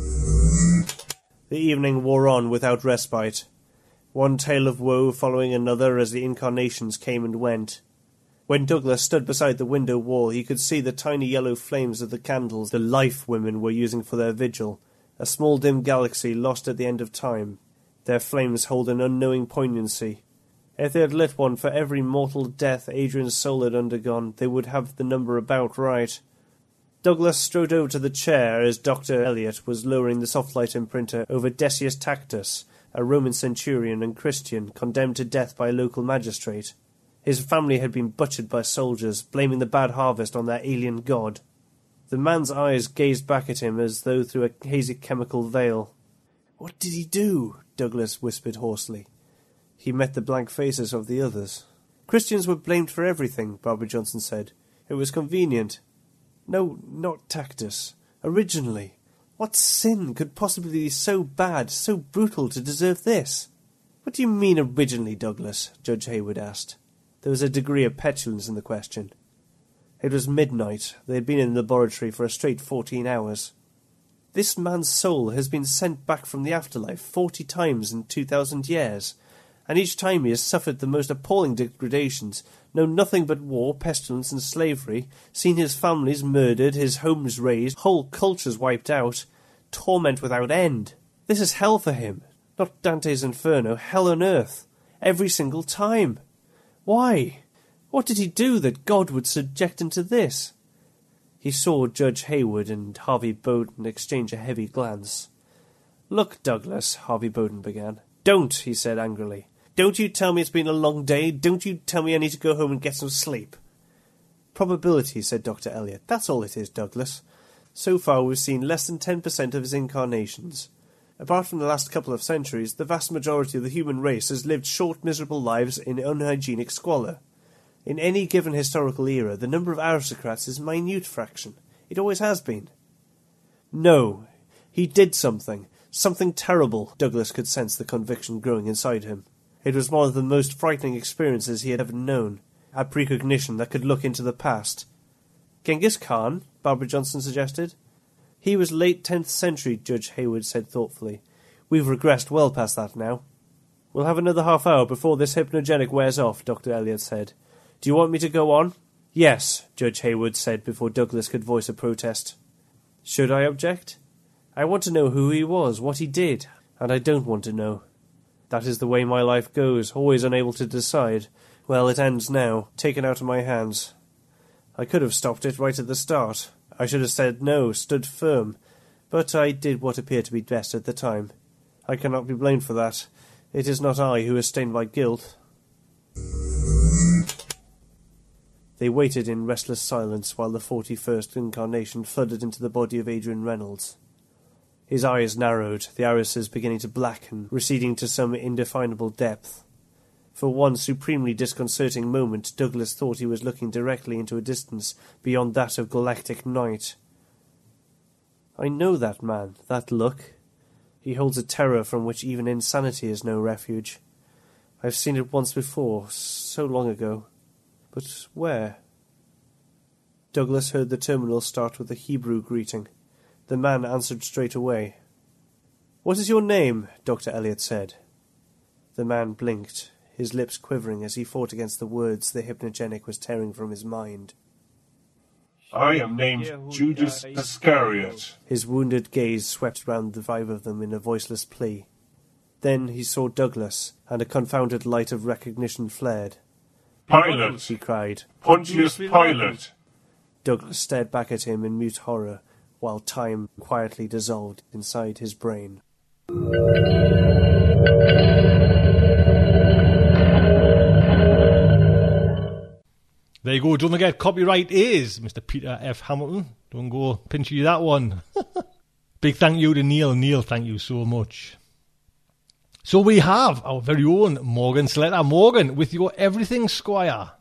[SPEAKER 6] The evening wore on without respite. One tale of woe following another as the incarnations came and went. When Douglas stood beside the window wall, he could see the tiny yellow flames of the candles the life women were using for their vigil, a small dim galaxy lost at the end of time. Their flames hold an unknowing poignancy. If they had lit one for every mortal death Adrian's soul had undergone, they would have the number about right. Douglas strode over to the chair as Doctor Elliot was lowering the soft-light imprinter over Decius Tactus, a Roman centurion and Christian condemned to death by a local magistrate. His family had been butchered by soldiers, blaming the bad harvest on their alien god. The man's eyes gazed back at him as though through a hazy chemical veil. "What did he do?" Douglas whispered hoarsely. He met the blank faces of the others. "Christians were blamed for everything," Barbara Johnson said. "It was convenient." "No, not Tactus. Originally. What sin could possibly be so bad, so brutal to deserve this?" "What do you mean originally, Douglas?" Judge Hayward asked. There was a degree of petulance in the question. It was midnight. They had been in the laboratory for a straight fourteen hours. "This man's soul has been sent back from the afterlife forty times in two thousand years, and each time he has suffered the most appalling degradations, known nothing but war, pestilence, and slavery, seen his families murdered, his homes razed, whole cultures wiped out, torment without end. This is hell for him, not Dante's Inferno, hell on earth, every single time. Why? What did he do that God would subject him to this?" He saw Judge Hayward and Harvey Bowden exchange a heavy glance. "Look, Douglas," Harvey Bowden began. "Don't," he said angrily. Don't you tell me it's been a long day. Don't you tell me I need to go home and get some sleep. Probability, said Doctor Elliot. That's all it is, Douglas. So far we've seen less than ten percent of his incarnations. Apart from the last couple of centuries, the vast majority of the human race has lived short, miserable lives in unhygienic squalor. In any given historical era, the number of aristocrats is a minute fraction. It always has been. No, he did something. Something terrible. Douglas could sense the conviction growing inside him. It was one of the most frightening experiences he had ever known. A precognition that could look into the past. Genghis Khan, Barbara Johnson suggested. He was late tenth century, Judge Hayward said thoughtfully. We've regressed well past that now. We'll have another half hour before this hypnogenic wears off, Doctor Elliot said. Do you want me to go on? Yes, Judge Hayward said before Douglas could voice a protest. Should I object? I want to know who he was, what he did, and I don't want to know. That is the way my life goes, always unable to decide. Well, it ends now, taken out of my hands. I could have stopped it right at the start. I should have said no, stood firm. But I did what appeared to be best at the time. I cannot be blamed for that. It is not I who is stained by guilt. They waited in restless silence while the forty-first incarnation flooded into the body of Adrian Reynolds. His eyes narrowed, the irises beginning to blacken, receding to some indefinable depth. For one supremely disconcerting moment, Douglas thought he was looking directly into a distance beyond that of galactic night. I know that man, that look. He holds a terror from which even insanity is no refuge. I've seen it once before, so long ago. But where? Douglas heard the terminal start with a Hebrew greeting. The man answered straight away. What is your name? Doctor Elliot said. The man blinked, his lips quivering as he fought against the words the hypnogenic was tearing from his mind.
[SPEAKER 7] I am named Judas Iscariot.
[SPEAKER 6] His wounded gaze swept round the five of them in a voiceless plea. Then he saw Douglas, and a confounded light of recognition flared.
[SPEAKER 7] Pilate!
[SPEAKER 6] He cried.
[SPEAKER 7] Pontius Pilate!
[SPEAKER 6] Douglas stared back at him in mute horror, while time quietly dissolved inside his brain.
[SPEAKER 5] There you go. Don't forget, copyright is Mister Peter F. Hamilton. Don't go pinch you that one. Big thank you to Neil. Neil, thank you so much. So we have our very own Morgan Slater. Morgan, with your Everything Squire.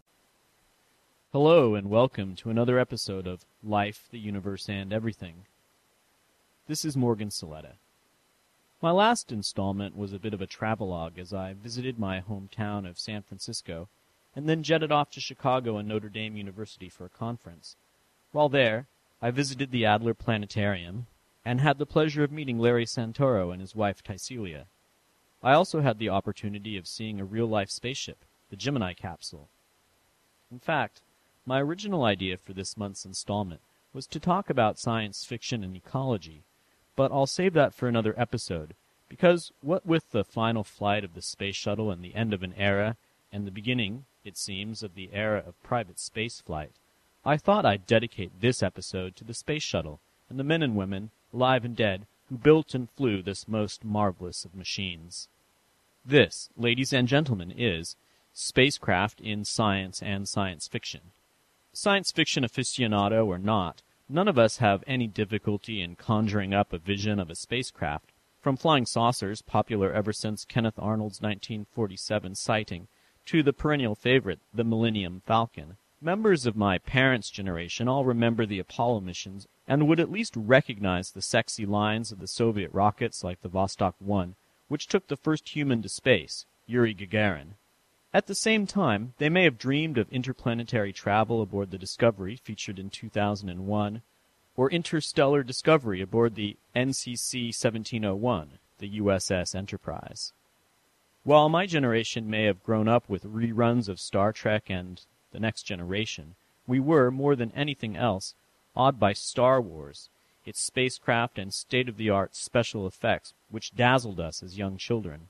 [SPEAKER 12] Hello, and welcome to another episode of Life, the Universe, and Everything. This is Morgan Saletta. My last installment was a bit of a travelogue as I visited my hometown of San Francisco and then jetted off to Chicago and Notre Dame University for a conference. While there, I visited the Adler Planetarium and had the pleasure of meeting Larry Santoro and his wife Tycelia. I also had the opportunity of seeing a real-life spaceship, the Gemini capsule. In fact, my original idea for this month's installment was to talk about science fiction and ecology, but I'll save that for another episode, because what with the final flight of the space shuttle and the end of an era, and the beginning, it seems, of the era of private space flight, I thought I'd dedicate this episode to the space shuttle and the men and women, alive and dead, who built and flew this most marvelous of machines. This, ladies and gentlemen, is Spacecraft in Science and Science Fiction. Science fiction aficionado or not, none of us have any difficulty in conjuring up a vision of a spacecraft, from flying saucers, popular ever since Kenneth Arnold's nineteen forty-seven sighting, to the perennial favorite, the Millennium Falcon. Members of my parents' generation all remember the Apollo missions and would at least recognize the sexy lines of the Soviet rockets like the Vostok one, which took the first human to space, Yuri Gagarin. At the same time, they may have dreamed of interplanetary travel aboard the Discovery, featured in two thousand one, or interstellar discovery aboard the N C C seventeen oh one, the U S S Enterprise. While my generation may have grown up with reruns of Star Trek and The Next Generation, we were, more than anything else, awed by Star Wars, its spacecraft and state-of-the-art special effects, which dazzled us as young children.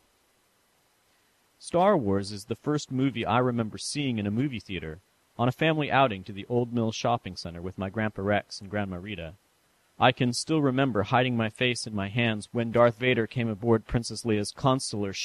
[SPEAKER 12] Star Wars is the first movie I remember seeing in a movie theater, on a family outing to the Old Mill Shopping Center with my Grandpa Rex and Grandma Rita. I can still remember hiding my face in my hands when Darth Vader came aboard Princess Leia's consular ship,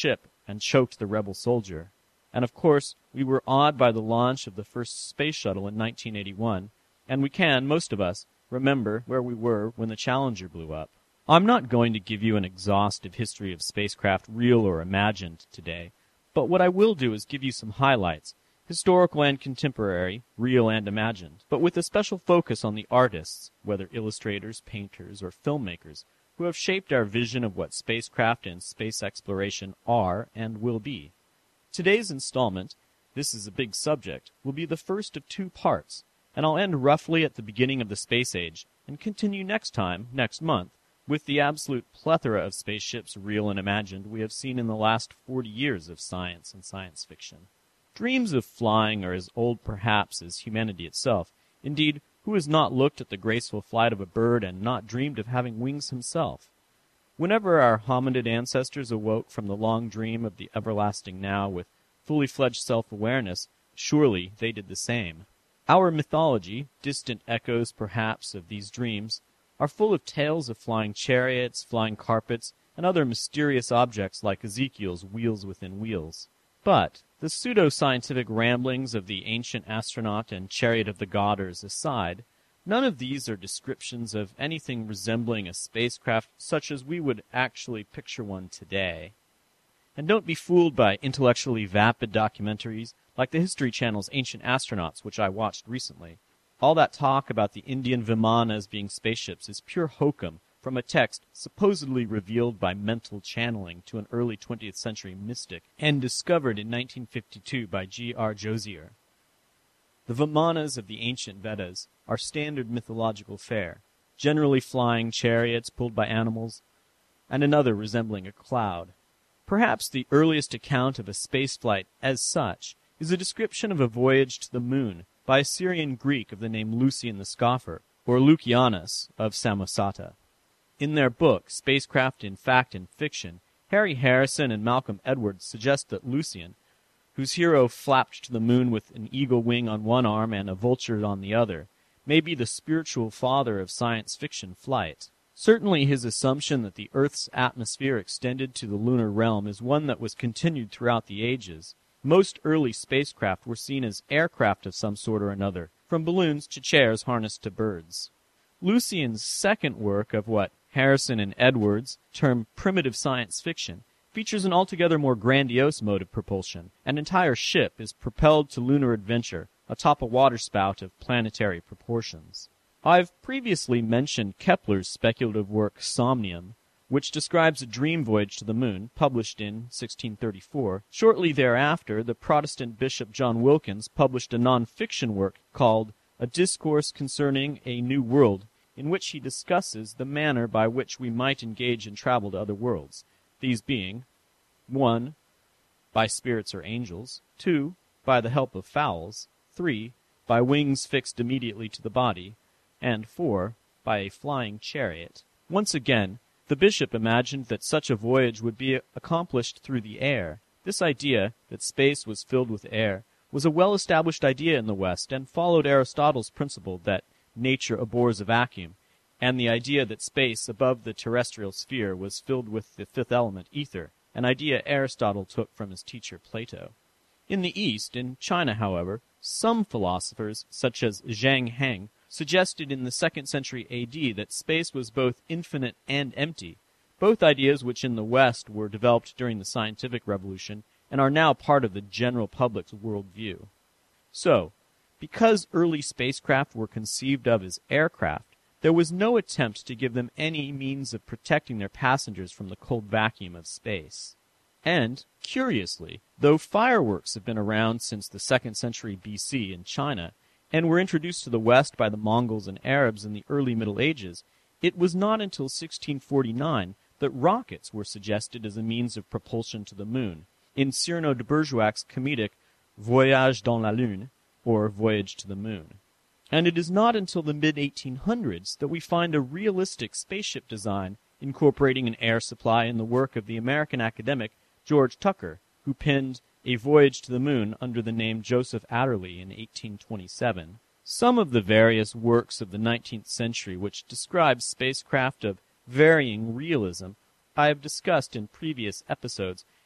[SPEAKER 12] and choked the rebel soldier. And of course, we were awed by the launch of the first space shuttle in nineteen eighty-one, and we can, most of us, remember where we were when the Challenger blew up. I'm not going to give you an exhaustive history of spacecraft, real or imagined, today, but what I will do is give you some highlights, historical and contemporary, real and imagined, but with a special focus on the artists, whether illustrators, painters, or filmmakers, who have shaped our vision of what spacecraft and space exploration are and will be. Today's installment, this is a big subject, will be the first of two parts, and I'll end roughly at the beginning of the space age and continue next time, next month, with the absolute plethora of spaceships, real and imagined, we have seen in the last forty years of science and science fiction. Dreams of flying are as old perhaps as humanity itself. Indeed, who has not looked at the graceful flight of a bird and not dreamed of having wings himself? Whenever our hominid ancestors awoke from the long dream of the everlasting now with fully fledged self-awareness, surely they did the same. Our mythology, distant echoes perhaps of these dreams, are full of tales of flying chariots, flying carpets, and other mysterious objects like Ezekiel's wheels within wheels. But the pseudo-scientific ramblings of the ancient astronaut and chariot of the Godders aside, none of these are descriptions of anything resembling a spacecraft such as we would actually picture one today. And don't be fooled by intellectually vapid documentaries like the History Channel's Ancient Astronauts, which I watched recently. All that talk about the Indian Vimanas being spaceships is pure hokum from a text supposedly revealed by mental channeling to an early twentieth century mystic and discovered in nineteen fifty-two by G R Josier. The Vimanas of the ancient Vedas are standard mythological fare, generally flying chariots pulled by animals, and another resembling a cloud. Perhaps the earliest account of a spaceflight as such is a description of a voyage to the moon by a Syrian Greek of the name Lucian the Scoffer, or Lucianus of Samosata. In their book, Spacecraft in Fact and Fiction, Harry Harrison and Malcolm Edwards suggest that Lucian, whose hero flapped to the moon with an eagle wing on one arm and a vulture on the other, may be the spiritual father of science fiction flight. Certainly his assumption that the Earth's atmosphere extended to the lunar realm is one that was continued throughout the ages. Most early spacecraft were seen as aircraft of some sort or another, from balloons to chairs harnessed to birds. Lucian's second work of what Harrison and Edwards term primitive science fiction features an altogether more grandiose mode of propulsion. An entire ship is propelled to lunar adventure atop a waterspout of planetary proportions. I've previously mentioned Kepler's speculative work Somnium, which describes a dream voyage to the moon, published in sixteen thirty-four. Shortly thereafter, the Protestant Bishop John Wilkins published a non-fiction work called A Discourse Concerning a New World, in which he discusses the manner by which we might engage in travel to other worlds, these being, one, by spirits or angels, two, by the help of fowls, three, by wings fixed immediately to the body, and four, by a flying chariot. Once again, the bishop imagined that such a voyage would be accomplished through the air. This idea, that space was filled with air, was a well-established idea in the West and followed Aristotle's principle that nature abhors a vacuum, and the idea that space above the terrestrial sphere was filled with the fifth element, ether, an idea Aristotle took from his teacher Plato. In the East, in China, however, some philosophers, such as Zhang Heng, suggested in the second century A D that space was both infinite and empty, both ideas which in the West were developed during the scientific revolution and are now part of the general public's worldview. So, because early spacecraft were conceived of as aircraft, there was no attempt to give them any means of protecting their passengers from the cold vacuum of space. And, curiously, though fireworks have been around since the second century B C in China, and were introduced to the West by the Mongols and Arabs in the early Middle Ages, it was not until sixteen forty-nine that rockets were suggested as a means of propulsion to the moon, in Cyrano de Bergerac's comedic Voyage dans la Lune, or Voyage to the Moon. And it is not until the mid eighteen hundreds that we find a realistic spaceship design incorporating an air supply in the work of the American academic George Tucker, who penned A Voyage to the Moon under the name Joseph Adderley in eighteen twenty-seven. Some of the various works of the nineteenth century which describe spacecraft of varying realism I have discussed in previous episodes,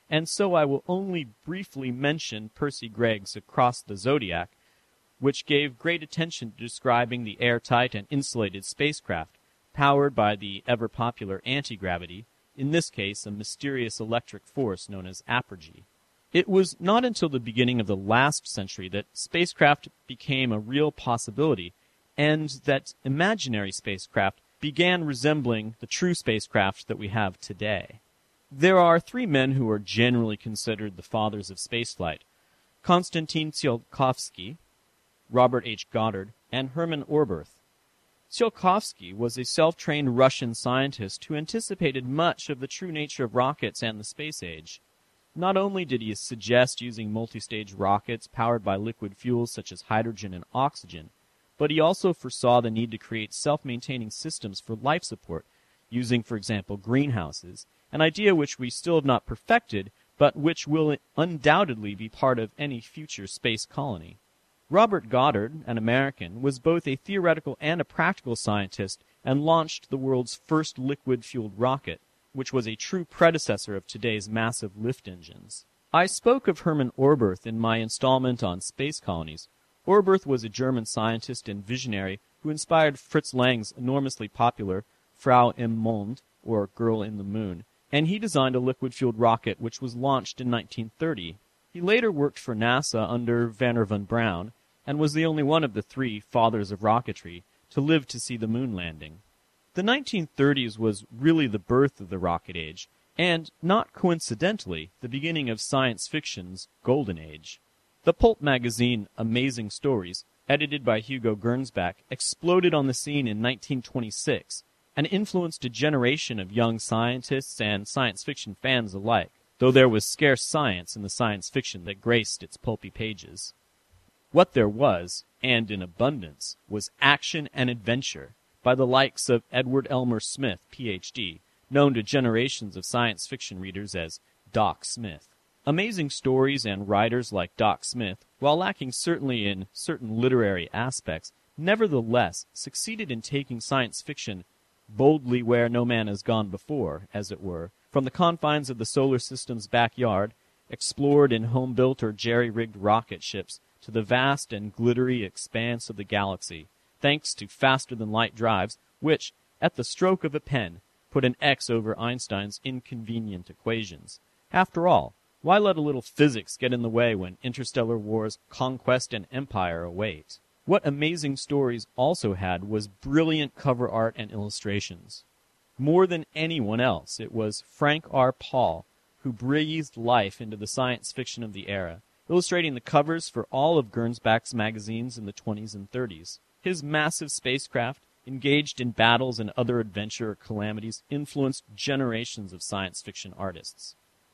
[SPEAKER 12] and so I will only briefly mention Percy Gregg's Across the Zodiac, which gave great attention to describing the airtight and insulated spacecraft, powered by the ever-popular anti-gravity, in this case a mysterious electric force known as apergy. It was not until the beginning of the last century that spacecraft became a real possibility, and that imaginary spacecraft began resembling the true spacecraft that we have today. There are three men who are generally considered the fathers of spaceflight: Konstantin Tsiolkovsky, Robert H. Goddard, and Hermann Oberth. Tsiolkovsky was a self-trained Russian scientist who anticipated much of the true nature of rockets and the space age. Not only did he suggest using multi-stage rockets powered by liquid fuels such as hydrogen and oxygen, but he also foresaw the need to create self-maintaining systems for life support, using, for example, greenhouses, an idea which we still have not perfected, but which will undoubtedly be part of any future space colony. Robert Goddard, an American, was both a theoretical and a practical scientist and launched the world's first liquid-fueled rocket, which was a true predecessor of today's massive lift engines. I spoke of Hermann Oberth in my installment on space colonies. Oberth was a German scientist and visionary who inspired Fritz Lang's enormously popular Frau im Mond, or Girl in the Moon, and he designed a liquid-fueled rocket which was launched in nineteen thirty. He later worked for NASA under Wernher von Braun, and was the only one of the three fathers of rocketry to live to see the moon landing. The nineteen thirties was really the birth of the rocket age, and, not coincidentally, the beginning of science fiction's golden age. The pulp magazine Amazing Stories, edited by Hugo Gernsback, exploded on the scene in nineteen twenty-six, and influenced a generation of young scientists and science fiction fans alike, though there was scarce science in the science fiction that graced its pulpy pages. What there was, and in abundance, was action and adventure, by the likes of Edward Elmer Smith, P H D, known to generations of science fiction readers as Doc Smith. Amazing Stories and writers like Doc Smith, while lacking certainly in certain literary aspects, nevertheless succeeded in taking science fiction boldly where no man has gone before, as it were, from the confines of the solar system's backyard, explored in home-built or jerry-rigged rocket ships, to the vast and glittery expanse of the galaxy, thanks to faster-than-light drives, which, at the stroke of a pen, put an X over Einstein's inconvenient equations. After all, why let a little physics get in the way when interstellar wars, conquest, and empire await? What Amazing Stories also had was brilliant cover art and illustrations. More than anyone else, it was Frank R. Paul who breathed life into the science fiction of the era, illustrating the covers for all of Gernsback's magazines in the twenties and thirties. His massive spacecraft, engaged in battles and other adventure or calamities, influenced generations of science fiction artists.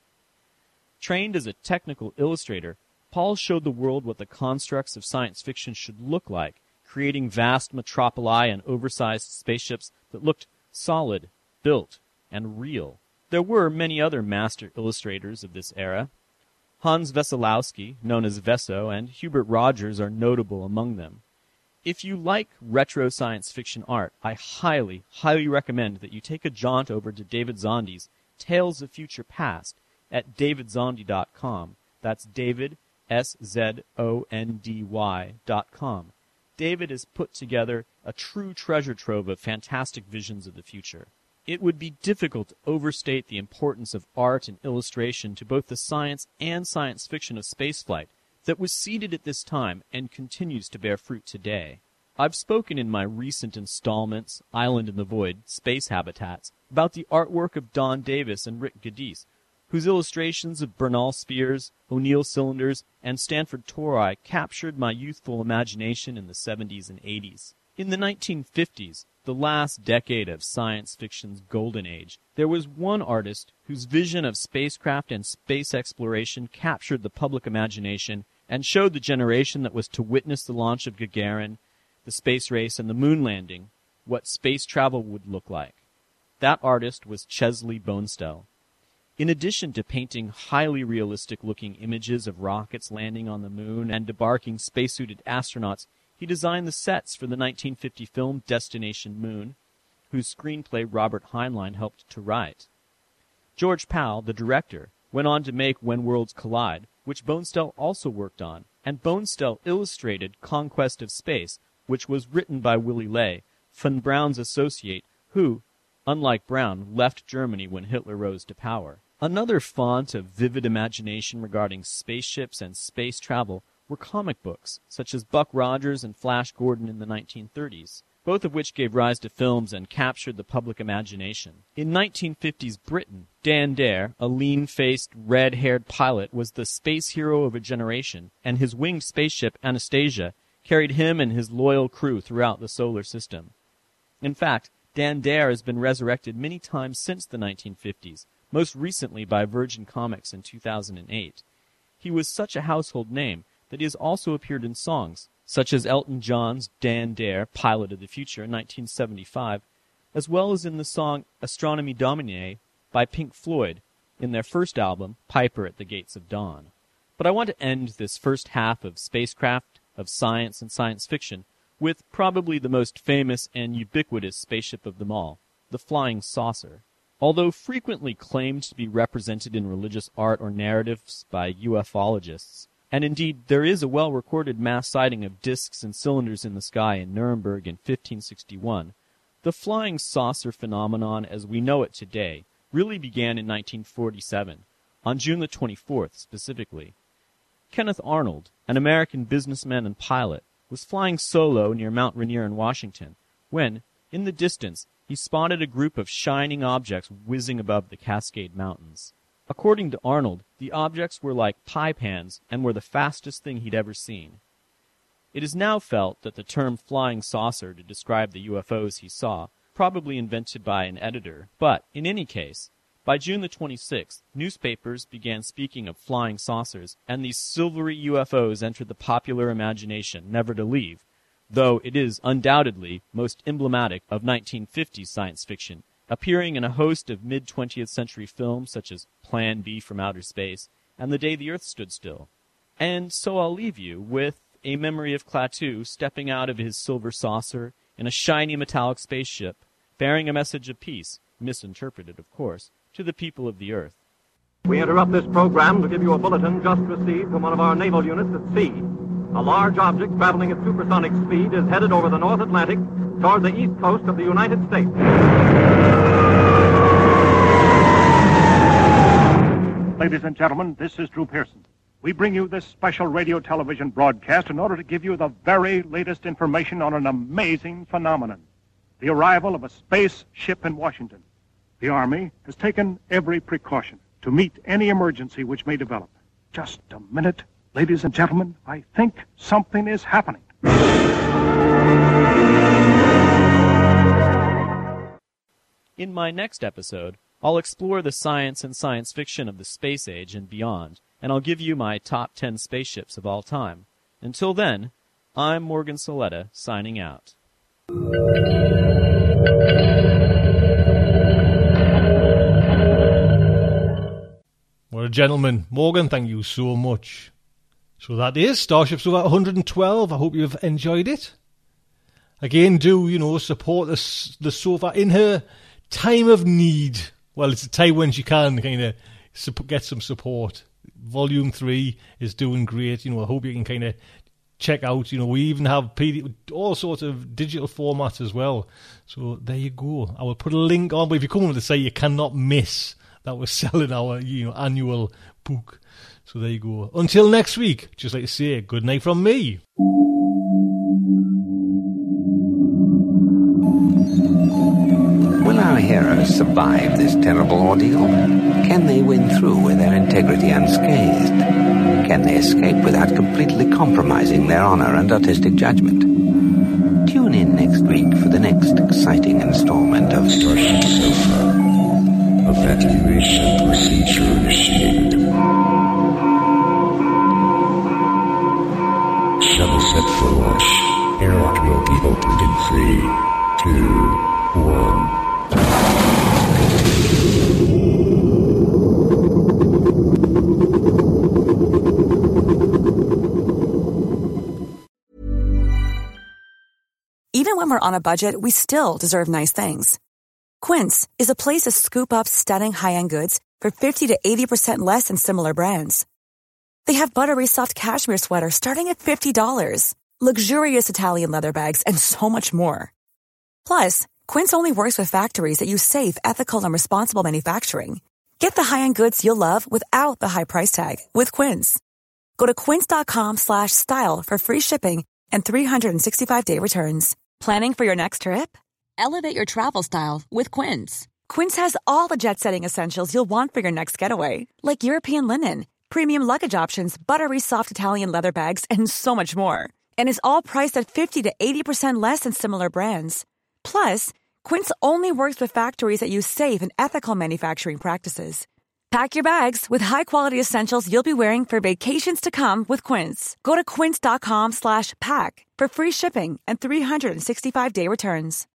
[SPEAKER 12] Trained as a technical illustrator, Paul showed the world what the constructs of science fiction should look like, creating vast metropoli and oversized spaceships that looked solid, built, and real. There were many other master illustrators of this era. Hans Veselowski, known as Veso, and Hubert Rogers are notable among them. If you like retro science fiction art, I highly, highly recommend that you take a jaunt over to David Zondi's Tales of Future Past at david zondy dot com. That's David, S Z O N D Y dot com. David has put together a true treasure trove of fantastic visions of the future. It would be difficult to overstate the importance of art and illustration to both the science and science fiction of spaceflight that was seeded at this time and continues to bear fruit today. I've spoken in my recent installments, Island in the Void, Space Habitats, about the artwork of Don Davis and Rick Geddes, whose illustrations of Bernal spheres, O'Neill cylinders, and Stanford tori captured my youthful imagination in the seventies and eighties. In the nineteen fifties, the last decade of science fiction's golden age, there was one artist whose vision of spacecraft and space exploration captured the public imagination and showed the generation that was to witness the launch of Gagarin, the space race, and the moon landing what space travel would look like. That artist was Chesley Bonestell. In addition to painting highly realistic-looking images of rockets landing on the moon and debarking spacesuited astronauts, he designed the sets for the nineteen fifty film Destination Moon, whose screenplay Robert Heinlein helped to write. George Pal, the director, went on to make When Worlds Collide, which Bonestell also worked on, and Bonestell illustrated Conquest of Space, which was written by Willy Ley, von Braun's associate, who, unlike Braun, left Germany when Hitler rose to power. Another font of vivid imagination regarding spaceships and space travel were comic books, such as Buck Rogers and Flash Gordon in the nineteen thirties, both of which gave rise to films and captured the public imagination. In nineteen fifties Britain, Dan Dare, a lean-faced, red-haired pilot, was the space hero of a generation, and his winged spaceship, Anastasia, carried him and his loyal crew throughout the solar system. In fact, Dan Dare has been resurrected many times since the nineteen fifties, most recently by Virgin Comics in two thousand eight. He was such a household name that he has also appeared in songs, such as Elton John's Dan Dare, Pilot of the Future in nineteen seventy-five, as well as in the song Astronomy Domine by Pink Floyd in their first album, Piper at the Gates of Dawn. But I want to end this first half of spacecraft, of science and science fiction, with probably the most famous and ubiquitous spaceship of them all, the Flying Saucer. Although frequently claimed to be represented in religious art or narratives by ufologists, and indeed there is a well-recorded mass sighting of discs and cylinders in the sky in Nuremberg in fifteen sixty-one, the flying saucer phenomenon as we know it today really began in nineteen forty-seven, on June the twenty-fourth specifically. Kenneth Arnold, an American businessman and pilot, was flying solo near Mount Rainier in Washington when, in the distance, he spotted a group of shining objects whizzing above the Cascade Mountains. According to Arnold, the objects were like pie pans and were the fastest thing he'd ever seen. It is now felt that the term flying saucer to describe the U F Os he saw, probably invented by an editor, but, in any case, by June the twenty-sixth, newspapers began speaking of flying saucers, and these silvery U F Os entered the popular imagination, never to leave, though it is undoubtedly most emblematic of nineteen fifties science fiction, appearing in a host of mid-twentieth century films such as Plan B from Outer Space and The Day the Earth Stood Still. And so I'll leave you with a memory of Klaatu stepping out of his silver saucer in a shiny metallic spaceship, bearing a message of peace, misinterpreted of course, to the people of the Earth.
[SPEAKER 13] We interrupt this program to give you a bulletin just received from one of our naval units at sea. A large object traveling at supersonic speed is headed over the North Atlantic toward the east coast of the United States.
[SPEAKER 14] Ladies and gentlemen, this is Drew Pearson. We bring you this special radio television broadcast in order to give you the very latest information on an amazing phenomenon, the arrival of a space ship in Washington. The Army has taken every precaution to meet any emergency which may develop. Just a minute, ladies and gentlemen, I think something is happening.
[SPEAKER 12] In my next episode, I'll explore the science and science fiction of the space age and beyond, and I'll give you my top ten spaceships of all time. Until then, I'm Morgan Soletta, signing out.
[SPEAKER 5] What a gentleman. Morgan, thank you so much. So that is Starship Sofa one hundred twelve. I hope you've enjoyed it. Again, do, you know, support the, the sofa in her time of need. Well, it's a time when she can kind of get some support. Volume three is doing great. You know, I hope you can kind of check out. You know, we even have P D, all sorts of digital formats as well. So there you go. I will put a link on. But if you come over to say you cannot miss that we're selling our, you know, annual book. So there you go. Until next week, just like to say, good night from me.
[SPEAKER 15] Will our heroes survive this terrible ordeal? Can they win through with their integrity unscathed? Can they escape without completely compromising their honor and artistic judgment? Tune in next week for the next exciting installment of
[SPEAKER 16] Starship Sofa. Evacuation procedure initiated. Shuttle set for launch. Airlock will be opened in three, two, one.
[SPEAKER 17] Even when we're on a budget, we still deserve nice things. Quince is a place to scoop up stunning high-end goods for fifty to eighty percent less than similar brands. They have buttery soft cashmere sweaters starting at fifty dollars, luxurious Italian leather bags, and so much more. Plus, Quince only works with factories that use safe, ethical, and responsible manufacturing. Get the high-end goods you'll love without the high price tag with Quince. Go to quince.com slash style for free shipping and three sixty-five day returns. Planning for your next trip? Elevate your travel style with Quince. Quince has all the jet-setting essentials you'll want for your next getaway, like European linen, premium luggage options, buttery soft Italian leather bags, and so much more. And is all priced at fifty to eighty percent less than similar brands. Plus, Quince only works with factories that use safe and ethical manufacturing practices. Pack your bags with high-quality essentials you'll be wearing for vacations to come with Quince. Go to quince.com slash pack for free shipping and three sixty-five day returns.